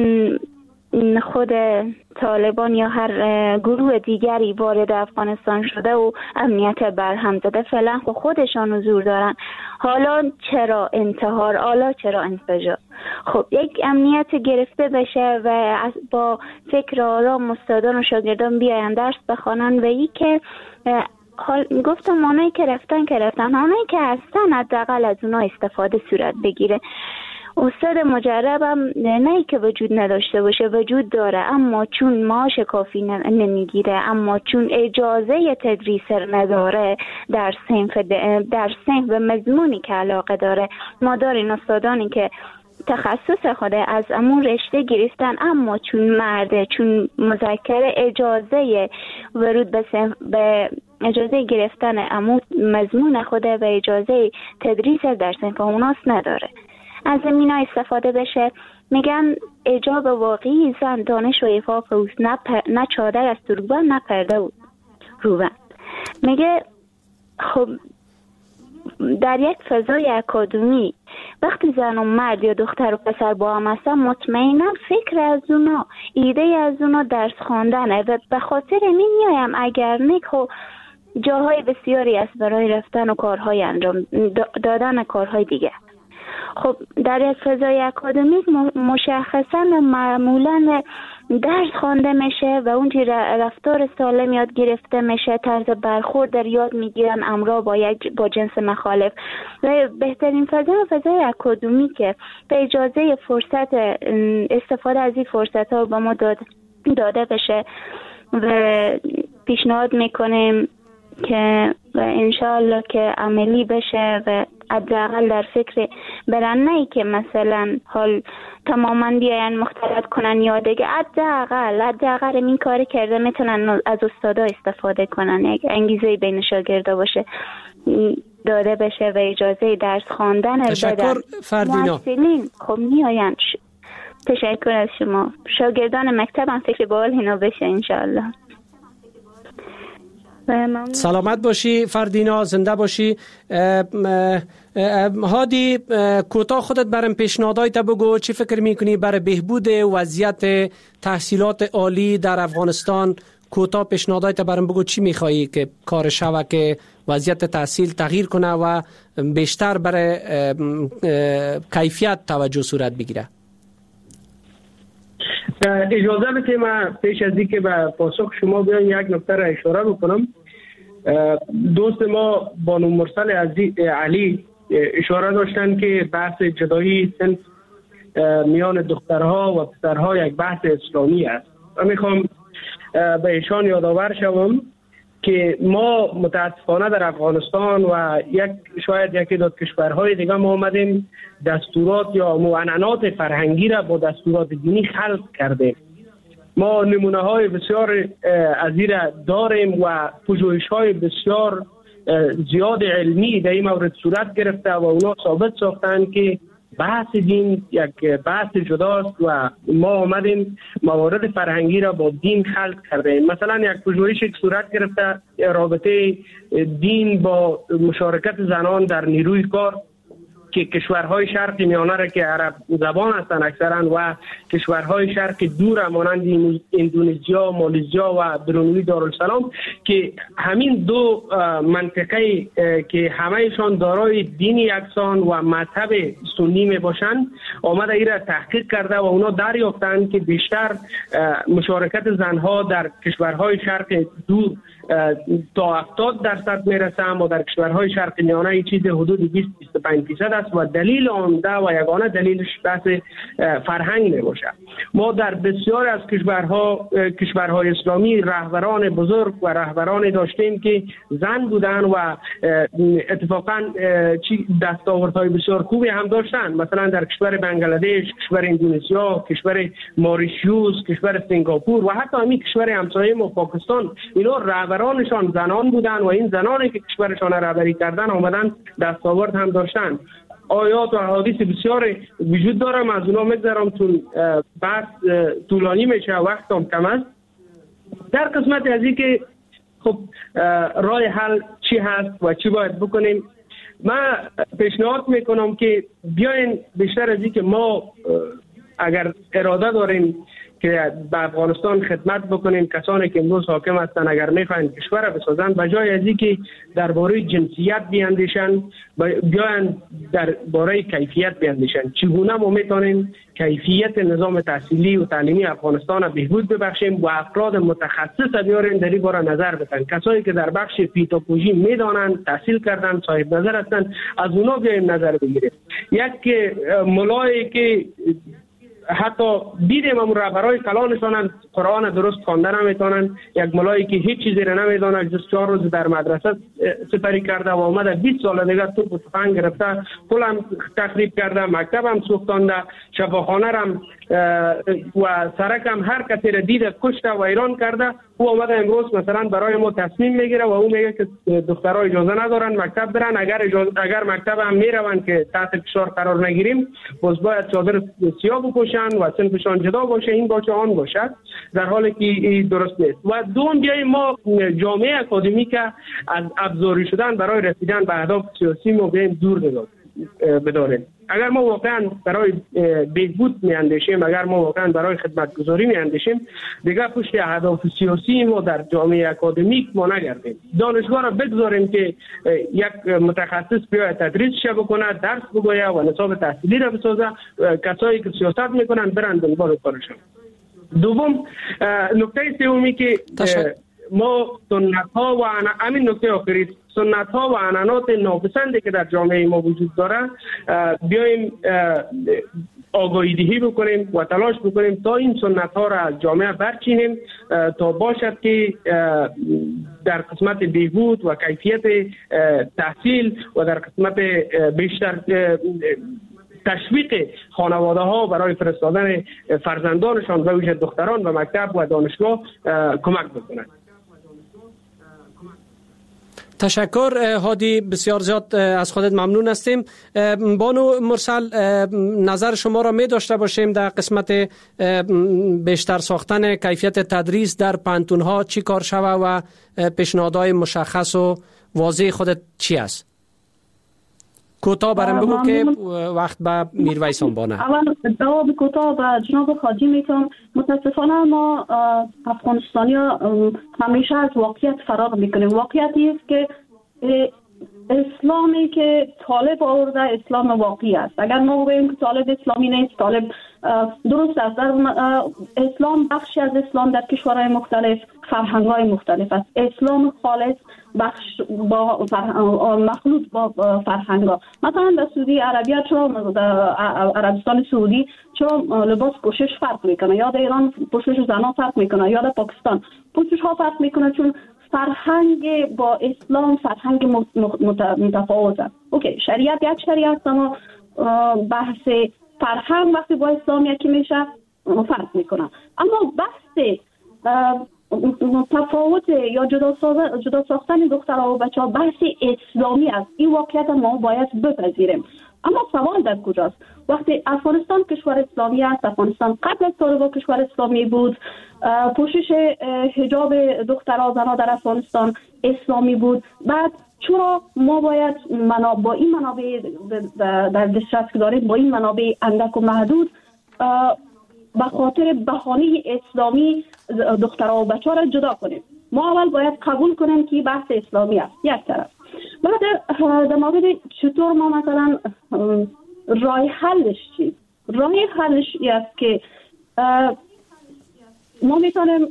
خود طالبان یا هر گروه دیگری وارد افغانستان شده و امنیت برهم زده، فعلا خودشان حضور دارن، حالا چرا انتحار، حالا چرا انفجار؟ خب یک امنیت گرفته بشه و با فکر آرام استادان و شاگردان بیاین درس بخوانن و ای که گفتم آنایی که رفتن آنایی که هستن حداقل از اونا استفاده صورت بگیره. استاد مجربم نه که وجود نداشته باشه، وجود داره، اما چون معاش کافی نمیگیره، اما چون اجازه تدریس نداره در صنف و مضمونی که علاقه داره. ما داریم استادانی که تخصص خود از امون رشته گرفتن، اما چون مرده، چون مذکر اجازه ورود به اجازه گرفتن امون مضمون خود و اجازه تدریس در صنف اوناس نداره. از زمینا استفاده بشه. میگن اجاب واقعی زن دانش و عفاف اوست، نه چادر از روبن نه پرده روبن. میگه خب در یک فضای اکادمی وقتی زن و مرد یا دختر و پسر با هم هستن، مطمئنم فکر از اونا، ایده از اونا درس خواندنه و به خاطر میایم اگر نیکو جاهای بسیاری است برای رفتن و کارهای انجام دادن کارهای دیگه. خب در فضای اکادمیک مشخصا معمولا درس خوانده میشه و اونجی رفتار سالم یاد گرفته میشه، طرز برخورد در یاد میگیرن امرا با جنس مخالف. و بهترین فضای اکادمیکه به اجازه فرصت استفاده از این فرصت ها به ما داده بشه و پیشنهاد میکنیم که و انشاءالله که عملی بشه و حداقل در فکر برن، نه که مثلا حال تماما بیاین مختلط کنن یا دیگه حداقل این کاری کرده میتونن از استادا استفاده کنن، یک انگیزه بین شاگردا باشه داده بشه و اجازه درس خواندن بدن. تشکر فردینا. محصلین خب میاین. تشکر از شما. شاگردان مکتب هم فکر به حال اینا بشه انشاءالله. سلامت باشی فردینا، زنده باشی. هادی، کوتاه خودت برام پیشنهادات بگو، چی فکر میکنی برای بهبود وضعیت تحصیلات عالی در افغانستان؟ کوتاه پیشنهادات برام بگو، چی میخوایی که کار شوه که وضعیت تحصیل تغییر کنه و بیشتر برای کیفیت توجه صورت بگیره؟ اجازه بدید من پیش از اینکه به پاسخ شما بیان یک نکته را اشاره بکنم. دوست ما بانو مرسل علی اشاره داشتن که بحث جدایی صنف میان دخترها و پسرها یک بحث اسلامی است. من میخوام به ایشان یادآور شوم که ما متاسفانه در افغانستان و شاید یکی دو کشورهای دیگه ما آمدیم دستورات یا معننات فرهنگی را با دستورات دینی خلط کردیم. ما نمونه های بسیار از این داریم و پژوهش های بسیار زیاد علمی در این مورد صورت گرفته و اونا ثابت ساختند که بحث دین یک بحث جداست و ما آمدیم موارد فرهنگی را با دین خلط کرده. مثلا یک پژوهش که صورت گرفته رابطه دین با مشارکت زنان در نیروی کار که کشورهای شرق میانه را که عرب زبان هستند اکثرا و کشورهای شرق دور مانند اندونزیا، مالزیا و برونوی دارالسلام که همین دو منطقه که همهشان دارای دینی یکسان و مذهب سنی می باشند آمده ای را تحقیق کرده و اونا دریافتند که بیشتر مشارکت زنها در کشورهای شرق دور تا 70% میرسه، اما در کشورهای شرق میانه این چیز حدود 20-25% است و دلیل عمده و یگانه دلیلش بحث فرهنگ می باشه. ما در بسیار از کشورهای اسلامی رهبران بزرگ و رهبران داشتیم که زن بودن و اتفاقا دستاوردهای بسیار خوبی هم داشتن، مثلا در کشور بنگلادش، کشور اندونزیا، کشور ماریشیوس، کشور سنگاپور و حتی همین کشور همسایه ما پاکستان، اینا رهبرانشان زنان بودن و این زنانی که کشورشان رهبری کردن آمدن دستاورد هم داشتن. آیات و احادیث بسیار وجود داره، از اونا میگذارم چون بحث طولانی میشه، وقت هم کم است. در قسمت از این که خب راه حل چی هست و چی باید بکنیم، من پیشنهاد میکنم که بیاین بیشتر از این که ما اگر اراده داریم که به افغانستان خدمت بکنیم، کسانی که امروز حاکم هستند اگر میخواین کشور را بسازند بجای از اینکه درباره جنسیت بیاندیشن بیاین درباره کیفیت بیاندیشن. چگونه ما میتونیم کیفیت نظام تحصیلی و تعلیمی افغانستان را بهبود ببخشیم و افراد متخصص بیاریم در این باره نظر بدن، کسایی که در بخش پیداگوژی میدانند، تحصیل کردن، صاحب نظر هستند، از اونا بیایم نظر بگیریم. یک مولایی که حتی دیدیم هم رهبرای کلانشان قرآن درست خوانده نمیتونن، یک ملایی که هیچ چیزی را نمیدونه 24 روز در مدرسه سپری کرده و آمده 20 سال دیگه توپ و تفنگ گرفته، پولم تخریب کرده، مکتبم سوختانده، شفاخانه رم و سرکم هر کسی را دیده کشته و ایران کرده. او آمده امروز مثلا برای ما تصمیم میگیره و او میگه که دخترها اجازه ندارن مکتب برن، اگر مکتب هم میروند که تحت فشار قرار نگیریم باز باید چادر سیاه بپوشن و سنفشان جدا باشه، این باشه آن باشه، در حالی که این درست نیست. و دوم بیاییم ما جامعه اکادمی که از ابزاری شدن برای رسیدن به اهداف سیاسی ما بیاییم دور بداریم. اگر ما واقعا برای بهبود میاندیشیم، اگر ما واقعا برای خدمتگزاری میاندیشیم، دیگه پشت اهداف سیاسی ما در جامعه اکادمیک ما نگردیم. دانشگاه را بگذاریم که یک متخصص بیاید تدریسش بکنه، درس بگویه و نصاب تحصیلی را بسازه، کسایی که سیاست میکنن برن دنبال کارشون. دوم نکته سومی که ما سنت ها و همین نکته آخری، سنت ها و عنعنات ناپسندی که در جامعه ما وجود داره بیایم آگاهی دهی بکنیم و تلاش بکنیم تا این سنت ها را از جامعه برچینیم تا باشد که در قسمت بهبود و کیفیت تحصیل و در قسمت بیشتر تشویق خانواده ها برای فرستادن فرزندانشان و ویژه دختران و مکتب و دانشگاه کمک بکنند. تشکر هادی، بسیار زیاد از خودت ممنون هستیم. بانو مرسل، نظر شما را می داشته باشیم در قسمت بیشتر ساختن کیفیت تدریس در پانتون ها چی کار شوه و پیشنهادهای مشخص و واضح خودت چی است؟ کوتاه برام بگو که وقت به میرویسان بانه. اول جواب کوتاه به جناب خادی میتونم. متاسفانه ما افغانستانی همیشه از واقعیت فرار میکنیم. واقعیتی است که اسلامی که طالب آورده اسلام واقعی است. اگر ما بگوییم که طالب اسلامی نیست، طالب درست است. در اسلام بخشی از اسلام در کشورهای مختلف، فرهنگ‌های مختلف است. اسلام خالص بخش با مخلوط با فرهنگ‌ها. مثلا در سعودی عربیه چرا عربستان سعودی چرا لباس پوشش فرق میکنه، یا در ایران پوشش زنان فرق میکنه، یا در پاکستان پوشش ها فرق میکنه، چون فرهنگ با اسلام فرهنگ متفاوت است. اوکی، شریعت یک شریعت، اما بحث فرهنگ وقتی با اسلام یکی میشه فرق میکنه. اما بحث تفاوت یا جدا ساختن دخترها و بچه‌ها بحث اسلامی است. این واقعیت ما باید بپذیریم. اما سوال در کجاست؟ وقتی افغانستان کشور اسلامی است، افغانستان قبل از طالبان کشور اسلامی بود، پوشش حجاب دخترها زنها در افغانستان اسلامی بود، بعد چرا ما باید با این منابع در دسترس که داریم، با این منابع اندک و محدود، به خاطر بهانه اسلامی دخترها و بچه‌ها را جدا کنیم؟ ما اول باید قبول کنیم که بحث اسلامی است، یک طرف. بعد در مورد چطور ما مثلا راه حلش چی؟ راه حلش این است که ما میتونیم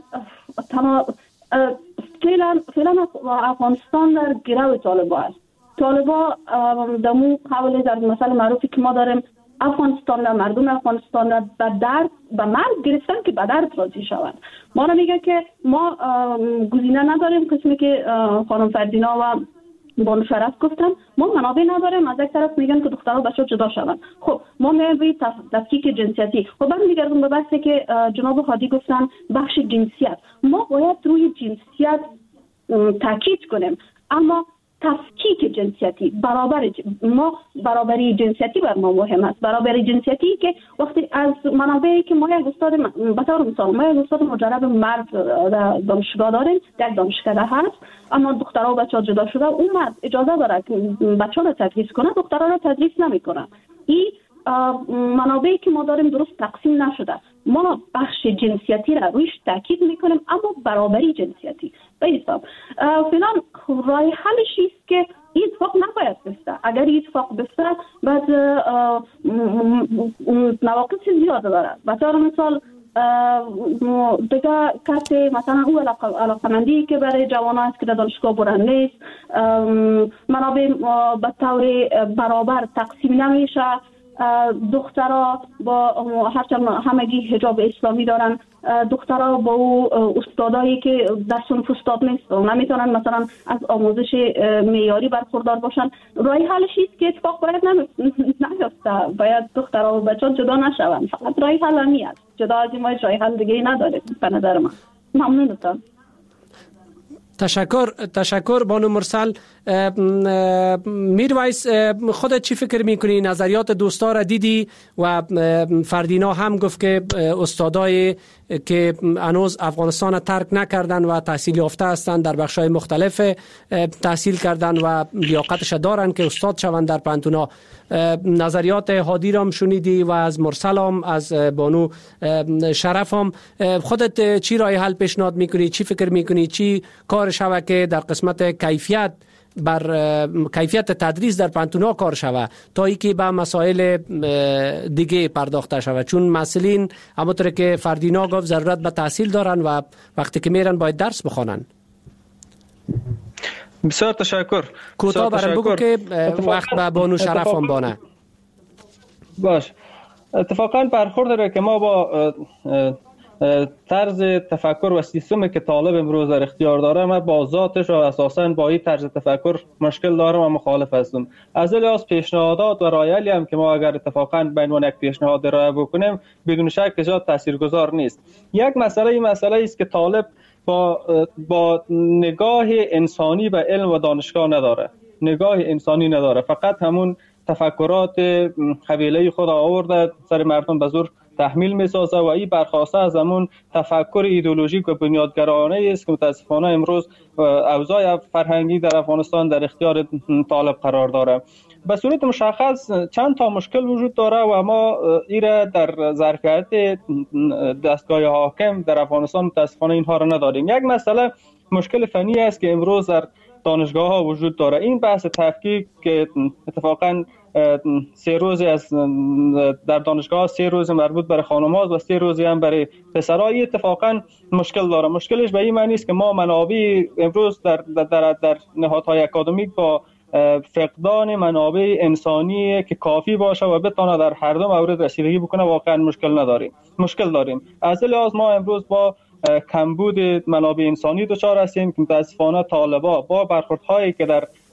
فعلا افغانستان در گرو طالبان است. طالبان دمو حوالی در مثلا معروفی که ما داریم، افغانستان را، مردم افغانستان را به مرگ گرفتن که به درد راضی شوند. ما را میگه که ما گزینه نداریم، قسمی که خانم فردینا و بانو شرف گفتن، ما منابع نداریم. از یک طرف میگن که دخترها و بچه‌ها جدا شوند. خب ما میایم روی تفکیک جنسیتی. خب بعد میگردم به بحثی که جناب هادی گفتن، بخش جنسیت. ما باید روی جنسیت تاکید کنیم، اما تفکیک جنسیتی، برابری جنسیتی بر ما مهم است. برابری جنسیتی که وقتی از منابعی که ما یک استاد بطور مثال ما یک استاد مجرب مرد در دانشگاه داریم، در دانشکده هست، اما دخترها و بچه‌ها جدا شده، اون مرد اجازه داره که بچه‌ها را تدریس کنه، دخترها را تدریس نمی‌کنه. این منابعی که ما داریم درست تقسیم نشده. ما بخش جنسیتی را رویش تاکید میکنیم، اما برابری جنسیتی به حساب فعلا راه حلش است که این اتفاق نباید بفته. اگر این اتفاق بفته بعد نواقص زیاد داره. به طور مثال دیگه کسی مثلا او علاقمندی که برای جوان است که در دانشگاه برن نیست، منابع به طور برابر تقسیم نمیشه. دخترها با هرچند همگی حجاب اسلامی دارن، دخترها با او استادایی که در صنف استاد نیست نمیتونن مثلا از آموزش معیاری برخوردار باشن. راه حلش است که اتفاق باید نیفته. باید دخترها و بچه‌ها جدا نشوند. فقط راه حل همی است. جدا از این ما راه حل دیگه نداره به نظر من. ممنونتم. تشکر بانو مرسل. میرویس، خودت چی فکر میکنی؟ نظریات دوستا را دیدی و فردینا هم گفت که استادای که هنوز افغانستان را ترک نکردن و تحصیل یافته هستند، در بخش‌های مختلف تحصیل کردن و لیاقتش دارن که استاد شوند در پانتونا. نظریات هادی را هم شنیدی و از مرسل هم، از بانو شرف هم. خودت چی راه حل پیشنهاد میکنی؟ چی فکر میکنی؟ چی کار شوه که در قسمت کیفیت تدریس در پانتونا کار شوه تا ای که به مسائل دیگه پرداخته شوه؟ چون مسئولین همونطور که فردینا گفت ضرورت به تحصیل دارن و وقتی که میرن باید درس بخونن. بسیار تشکر. کوتاه برام بگو که وقت به بانو شرف هم بانه. باش. اتفاقا برخورد داره که ما با طرز تفکر و سیستمی که طالب امروز در اختیار داره، من با ذاتش و اساساً با این طرز تفکر مشکل دارم و مخالف هستم. از لحاظ پیشنهادات و رایلی هم که ما اگر اتفاقاً به عنوان یک پیشنهاد ارائه بکنیم بدون شک زیاد تاثیرگذار نیست. یک مسئله است که طالب با نگاه انسانی به علم و دانشگاه نداره. نگاه انسانی نداره، فقط همون تفکرات قبیله‌ای خود آورده سر مردم به زور تحمیل می‌سازه و این برخواسته از همون تفکر ایدئولوژیک و بنیادگرایانه است که متاسفانه امروز اوضاع فرهنگی در افغانستان در اختیار طالب قرار داره. به صورت مشخص چند تا مشکل وجود داره و ما ایره در ظرفیت دستگاه حاکم در افغانستان متاسفانه اینها را نداریم. یک مسئله مشکل فنی است که امروز در دانشگاه ها وجود داره. این بحث تفکیک که اتفاقاً 3 روز از در دانشگاه 3 روز مربوط برای خانم هاست و 3 روزی هم برای پسرها، اتفاقاً مشکل داره. مشکلش به این معنی است که ما منابع امروز در نهادهای اکادمیک با فقدان منابع انسانی که کافی باشه و بتونه در هر دو مورد رسیدگی بکنه واقعا مشکل داریم. از لحاظ ما امروز با کمبود منابع انسانی دچار هستیم که متاسفانه طالبا با برخوردهایی که در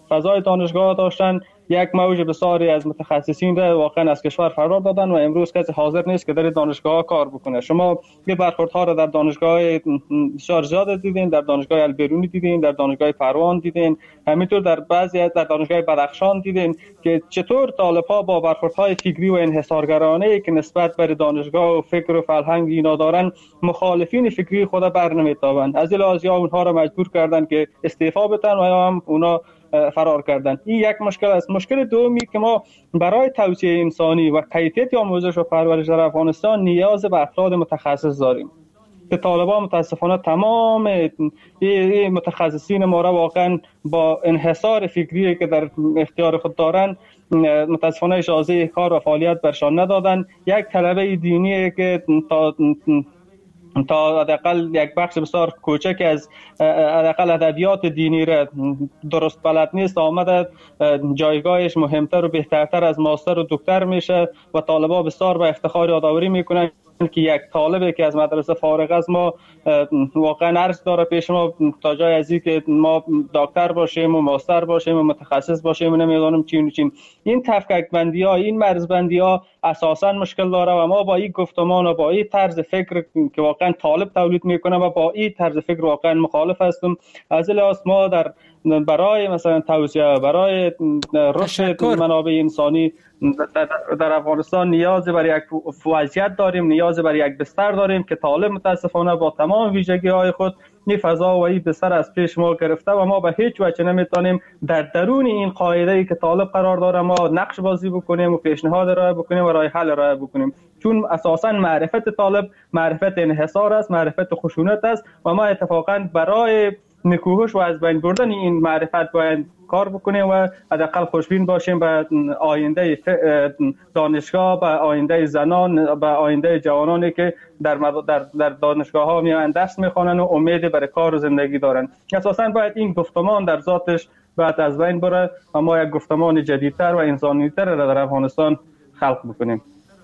فضای دانشگاه داشتن، یک موج بسیاری از متخصصین را واقعا از کشور فرار دادن و امروز کسی حاضر نیست که در دانشگاه کار بکنه. شما این برخوردها را در دانشگاه شارجاد دیدین، در دانشگاه البرونی دیدین، در دانشگاه پروان دیدین، همینطور در بعضی در دانشگاه بدخشان دیدین که چطور طالب‌ها با برخوردهای فکری و انحصارگرانه‌ای که نسبت به دانشگاه و فکر و فرهنگ اینا دارن مخالفین فکری خود برنمیتابند. از لحاظ یا اونها را مجبور کردن که استعفا بدن و یا هم اونا فرار کردن. این یک مشکل است. مشکل دومی که ما برای توسعه انسانی و کیفیت آموزش و پرورش در افغانستان نیاز به افراد متخصص داریم که طالبان متاسفانه تمام این متخصصین ما را واقعا با انحصار فکری که در اختیار خود دارن متاسفانه اجازه کار و فعالیت برشان ندادن. یک طلبه دینی که تا حداقل یک بخش بسیار کوچک از حداقل ادبیات دینی را درست بلد نیست، آمده جایگاهش مهمتر و بهترتر از ماستر و دکتر میشه و طالبا بسیار به افتخار یادآوری میکنن که یک طالبی که از مدرسه فارغ از ما واقعا عرض داره پیش ما تا جای از این که ما دکتر باشیم و ماستر باشیم و متخصص باشیم و نمیدونم چین و چین. این تفکیک بندی ها، این مرز بندی ها اساسا مشکل داره و ما با این گفتمان و با این طرز فکر که واقعا طالب تولید میکنه و با این طرز فکر واقعا مخالف هستم. از لحاظ ما برای مثلا توسعه، برای رشد منابع انسانی در افغانستان نیاز بر یک وضعیت داریم، نیاز بر یک بستر داریم که طالب متاسفانه با تمام ویژگی‌های خود این فضا و این بستر از پیش ما گرفته و ما به هیچ وجه نمیتونیم در درون این قاعده‌ای که طالب قرار داره ما نقش بازی بکنیم و پیشنهاد ارائه بکنیم و راه حل ارائه بکنیم، چون اساساً معرفت طالب معرفت انحصار است، معرفت خشونت است و ما اتفاقاً برای نکوهش و از بین بردن این معرفت باید کار بکنیم و حداقل خوشبین باشیم به آینده دانشگاه، به آینده زنان، به آینده جوانانی که در دانشگاه ها میان درس میخوانن و امید برای کار و زندگی دارن. اساساً باید این گفتمان در ذاتش باید از بین بره و ما یک گفتمان جدیدتر و انسانی‌تر را در افغانستان خلق بکنیم.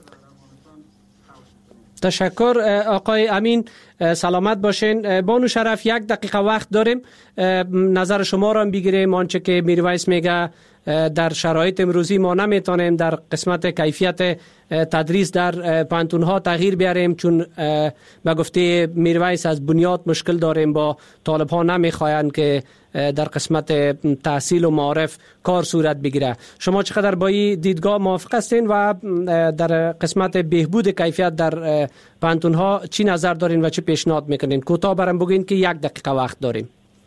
تشکر آقای امین، سلامت باشین. بانو شرف، 1 دقیقه وقت داریم، نظر شما را هم بگیریم. آنچه که میرویس میگه در شرایط امروزی ما نمیتونیم در قسمت کیفیت تدریس در پانتون‌ها تغییر بیاریم، چون به گفته میرویس از بنیاد مشکل داریم، با طالب‌ها نمیخواین که در قسمت تحصیل و معارف کار صورت بگیره. شما چقدر با این دیدگاه موافق هستین و در قسمت بهبود کیفیت در پانتون‌ها چی نظر دارین و چی پیشنهاد میکنین؟ کوتاه برام بگین که 1 دقیقه وقت داریم.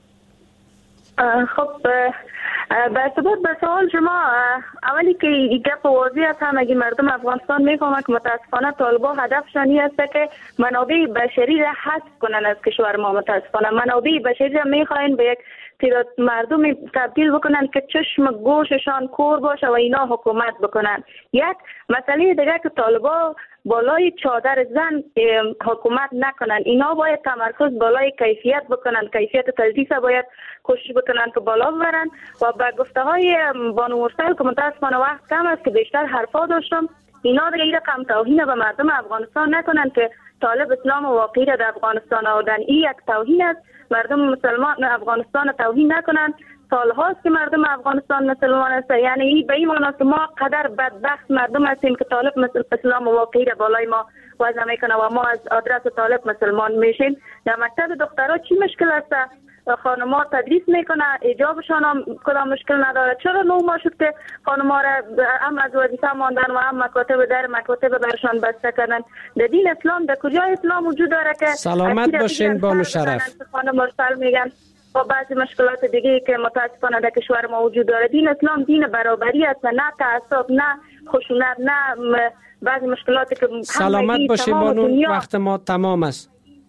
خب به ارتباط به سوال شما، اولی که این گپ واضح است، هم اگه مردم افغانستان میفهمن که متاسفانه طالبان هدفشان این است که منابع بشری را حذف کنن از کشور ما. متاسفانه منابع بشری را میخواین به یک تعداد مردم تبدیل بکنن که چشم گوششان کور باشه و اینا حکومت بکنن. یک مسئله دیگه که طالبان بالای چادر زن حکومت نکنن، اینا باید تمرکز بالای کیفیت بکنن، کیفیت تدریس باید کوشش بکنن که بالا ببرن. و به گفته های بانو مرسل که متاسفانه وقت کم است که بیشتر حرفا داشتم، اینا دیگه این رقم توهین به مردم افغانستان نکنن که طالب اسلام واقعی را در افغانستان آوردن. این یک توهین است. مردم مسلمان افغانستان توهین نکنن. سالهاست که مردم افغانستان مسلمان است، یعنی این به این معنی که ما قدر بدبخت مردم هستیم که طالب اسلام واقعی را بالای ما وضع میکنه و ما از آدرس طالب مسلمان میشیم. در مکتب دخترها چی مشکل است؟ خانم‌ها تدریس میکنه، حجابشان هم کدام مشکل نداره. چرا 9 ماه شد که خانم‌ها را هم از وظیفه ماندن و هم مکاتب در مکاتب برشان بسته کردن؟ در دین اسلام در کجا اسلام وجود داره که سلامت باشین بانو شرف. خانم مرسل میگن و بعضی مشکلات دیگه که متاسفانه در کشور ما وجود داره. دین اسلام دین برابری است، نه تعصب، نه خشونت، نه بعضی مشکلاتی که سلامت باشین بانو، وقت ما تمام است.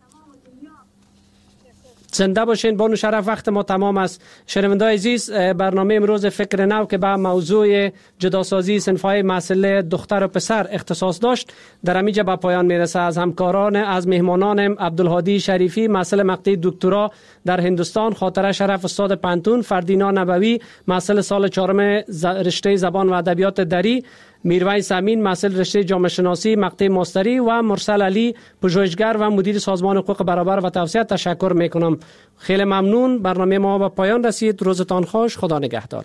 زنده باشین بانو شرف، وقت ما تمام است. شنونده‌های عزیز، برنامه امروز فکر نو که به موضوع جداسازی صنف‌های محصله دختر و پسر اختصاص داشت در همینجا به پایان میرسه. از همکاران، از مهمانانم عبدالهادی شریفی محصل مقطع دکترا در هندوستان، خاطره شرف استاد پانتون، فردینا نبوی محصل سال 4 رشته زبان و ادبیات دری، میرویس امین محصل رشته جامعه شناسی مقطع ماستری و مرسل علی پژوهشگر و مدیر سازمان حقوق برابر و توسعه تشکر میکنم. خیلی ممنون. برنامه ما به پایان رسید. روزتان خوش. خدا نگهدار.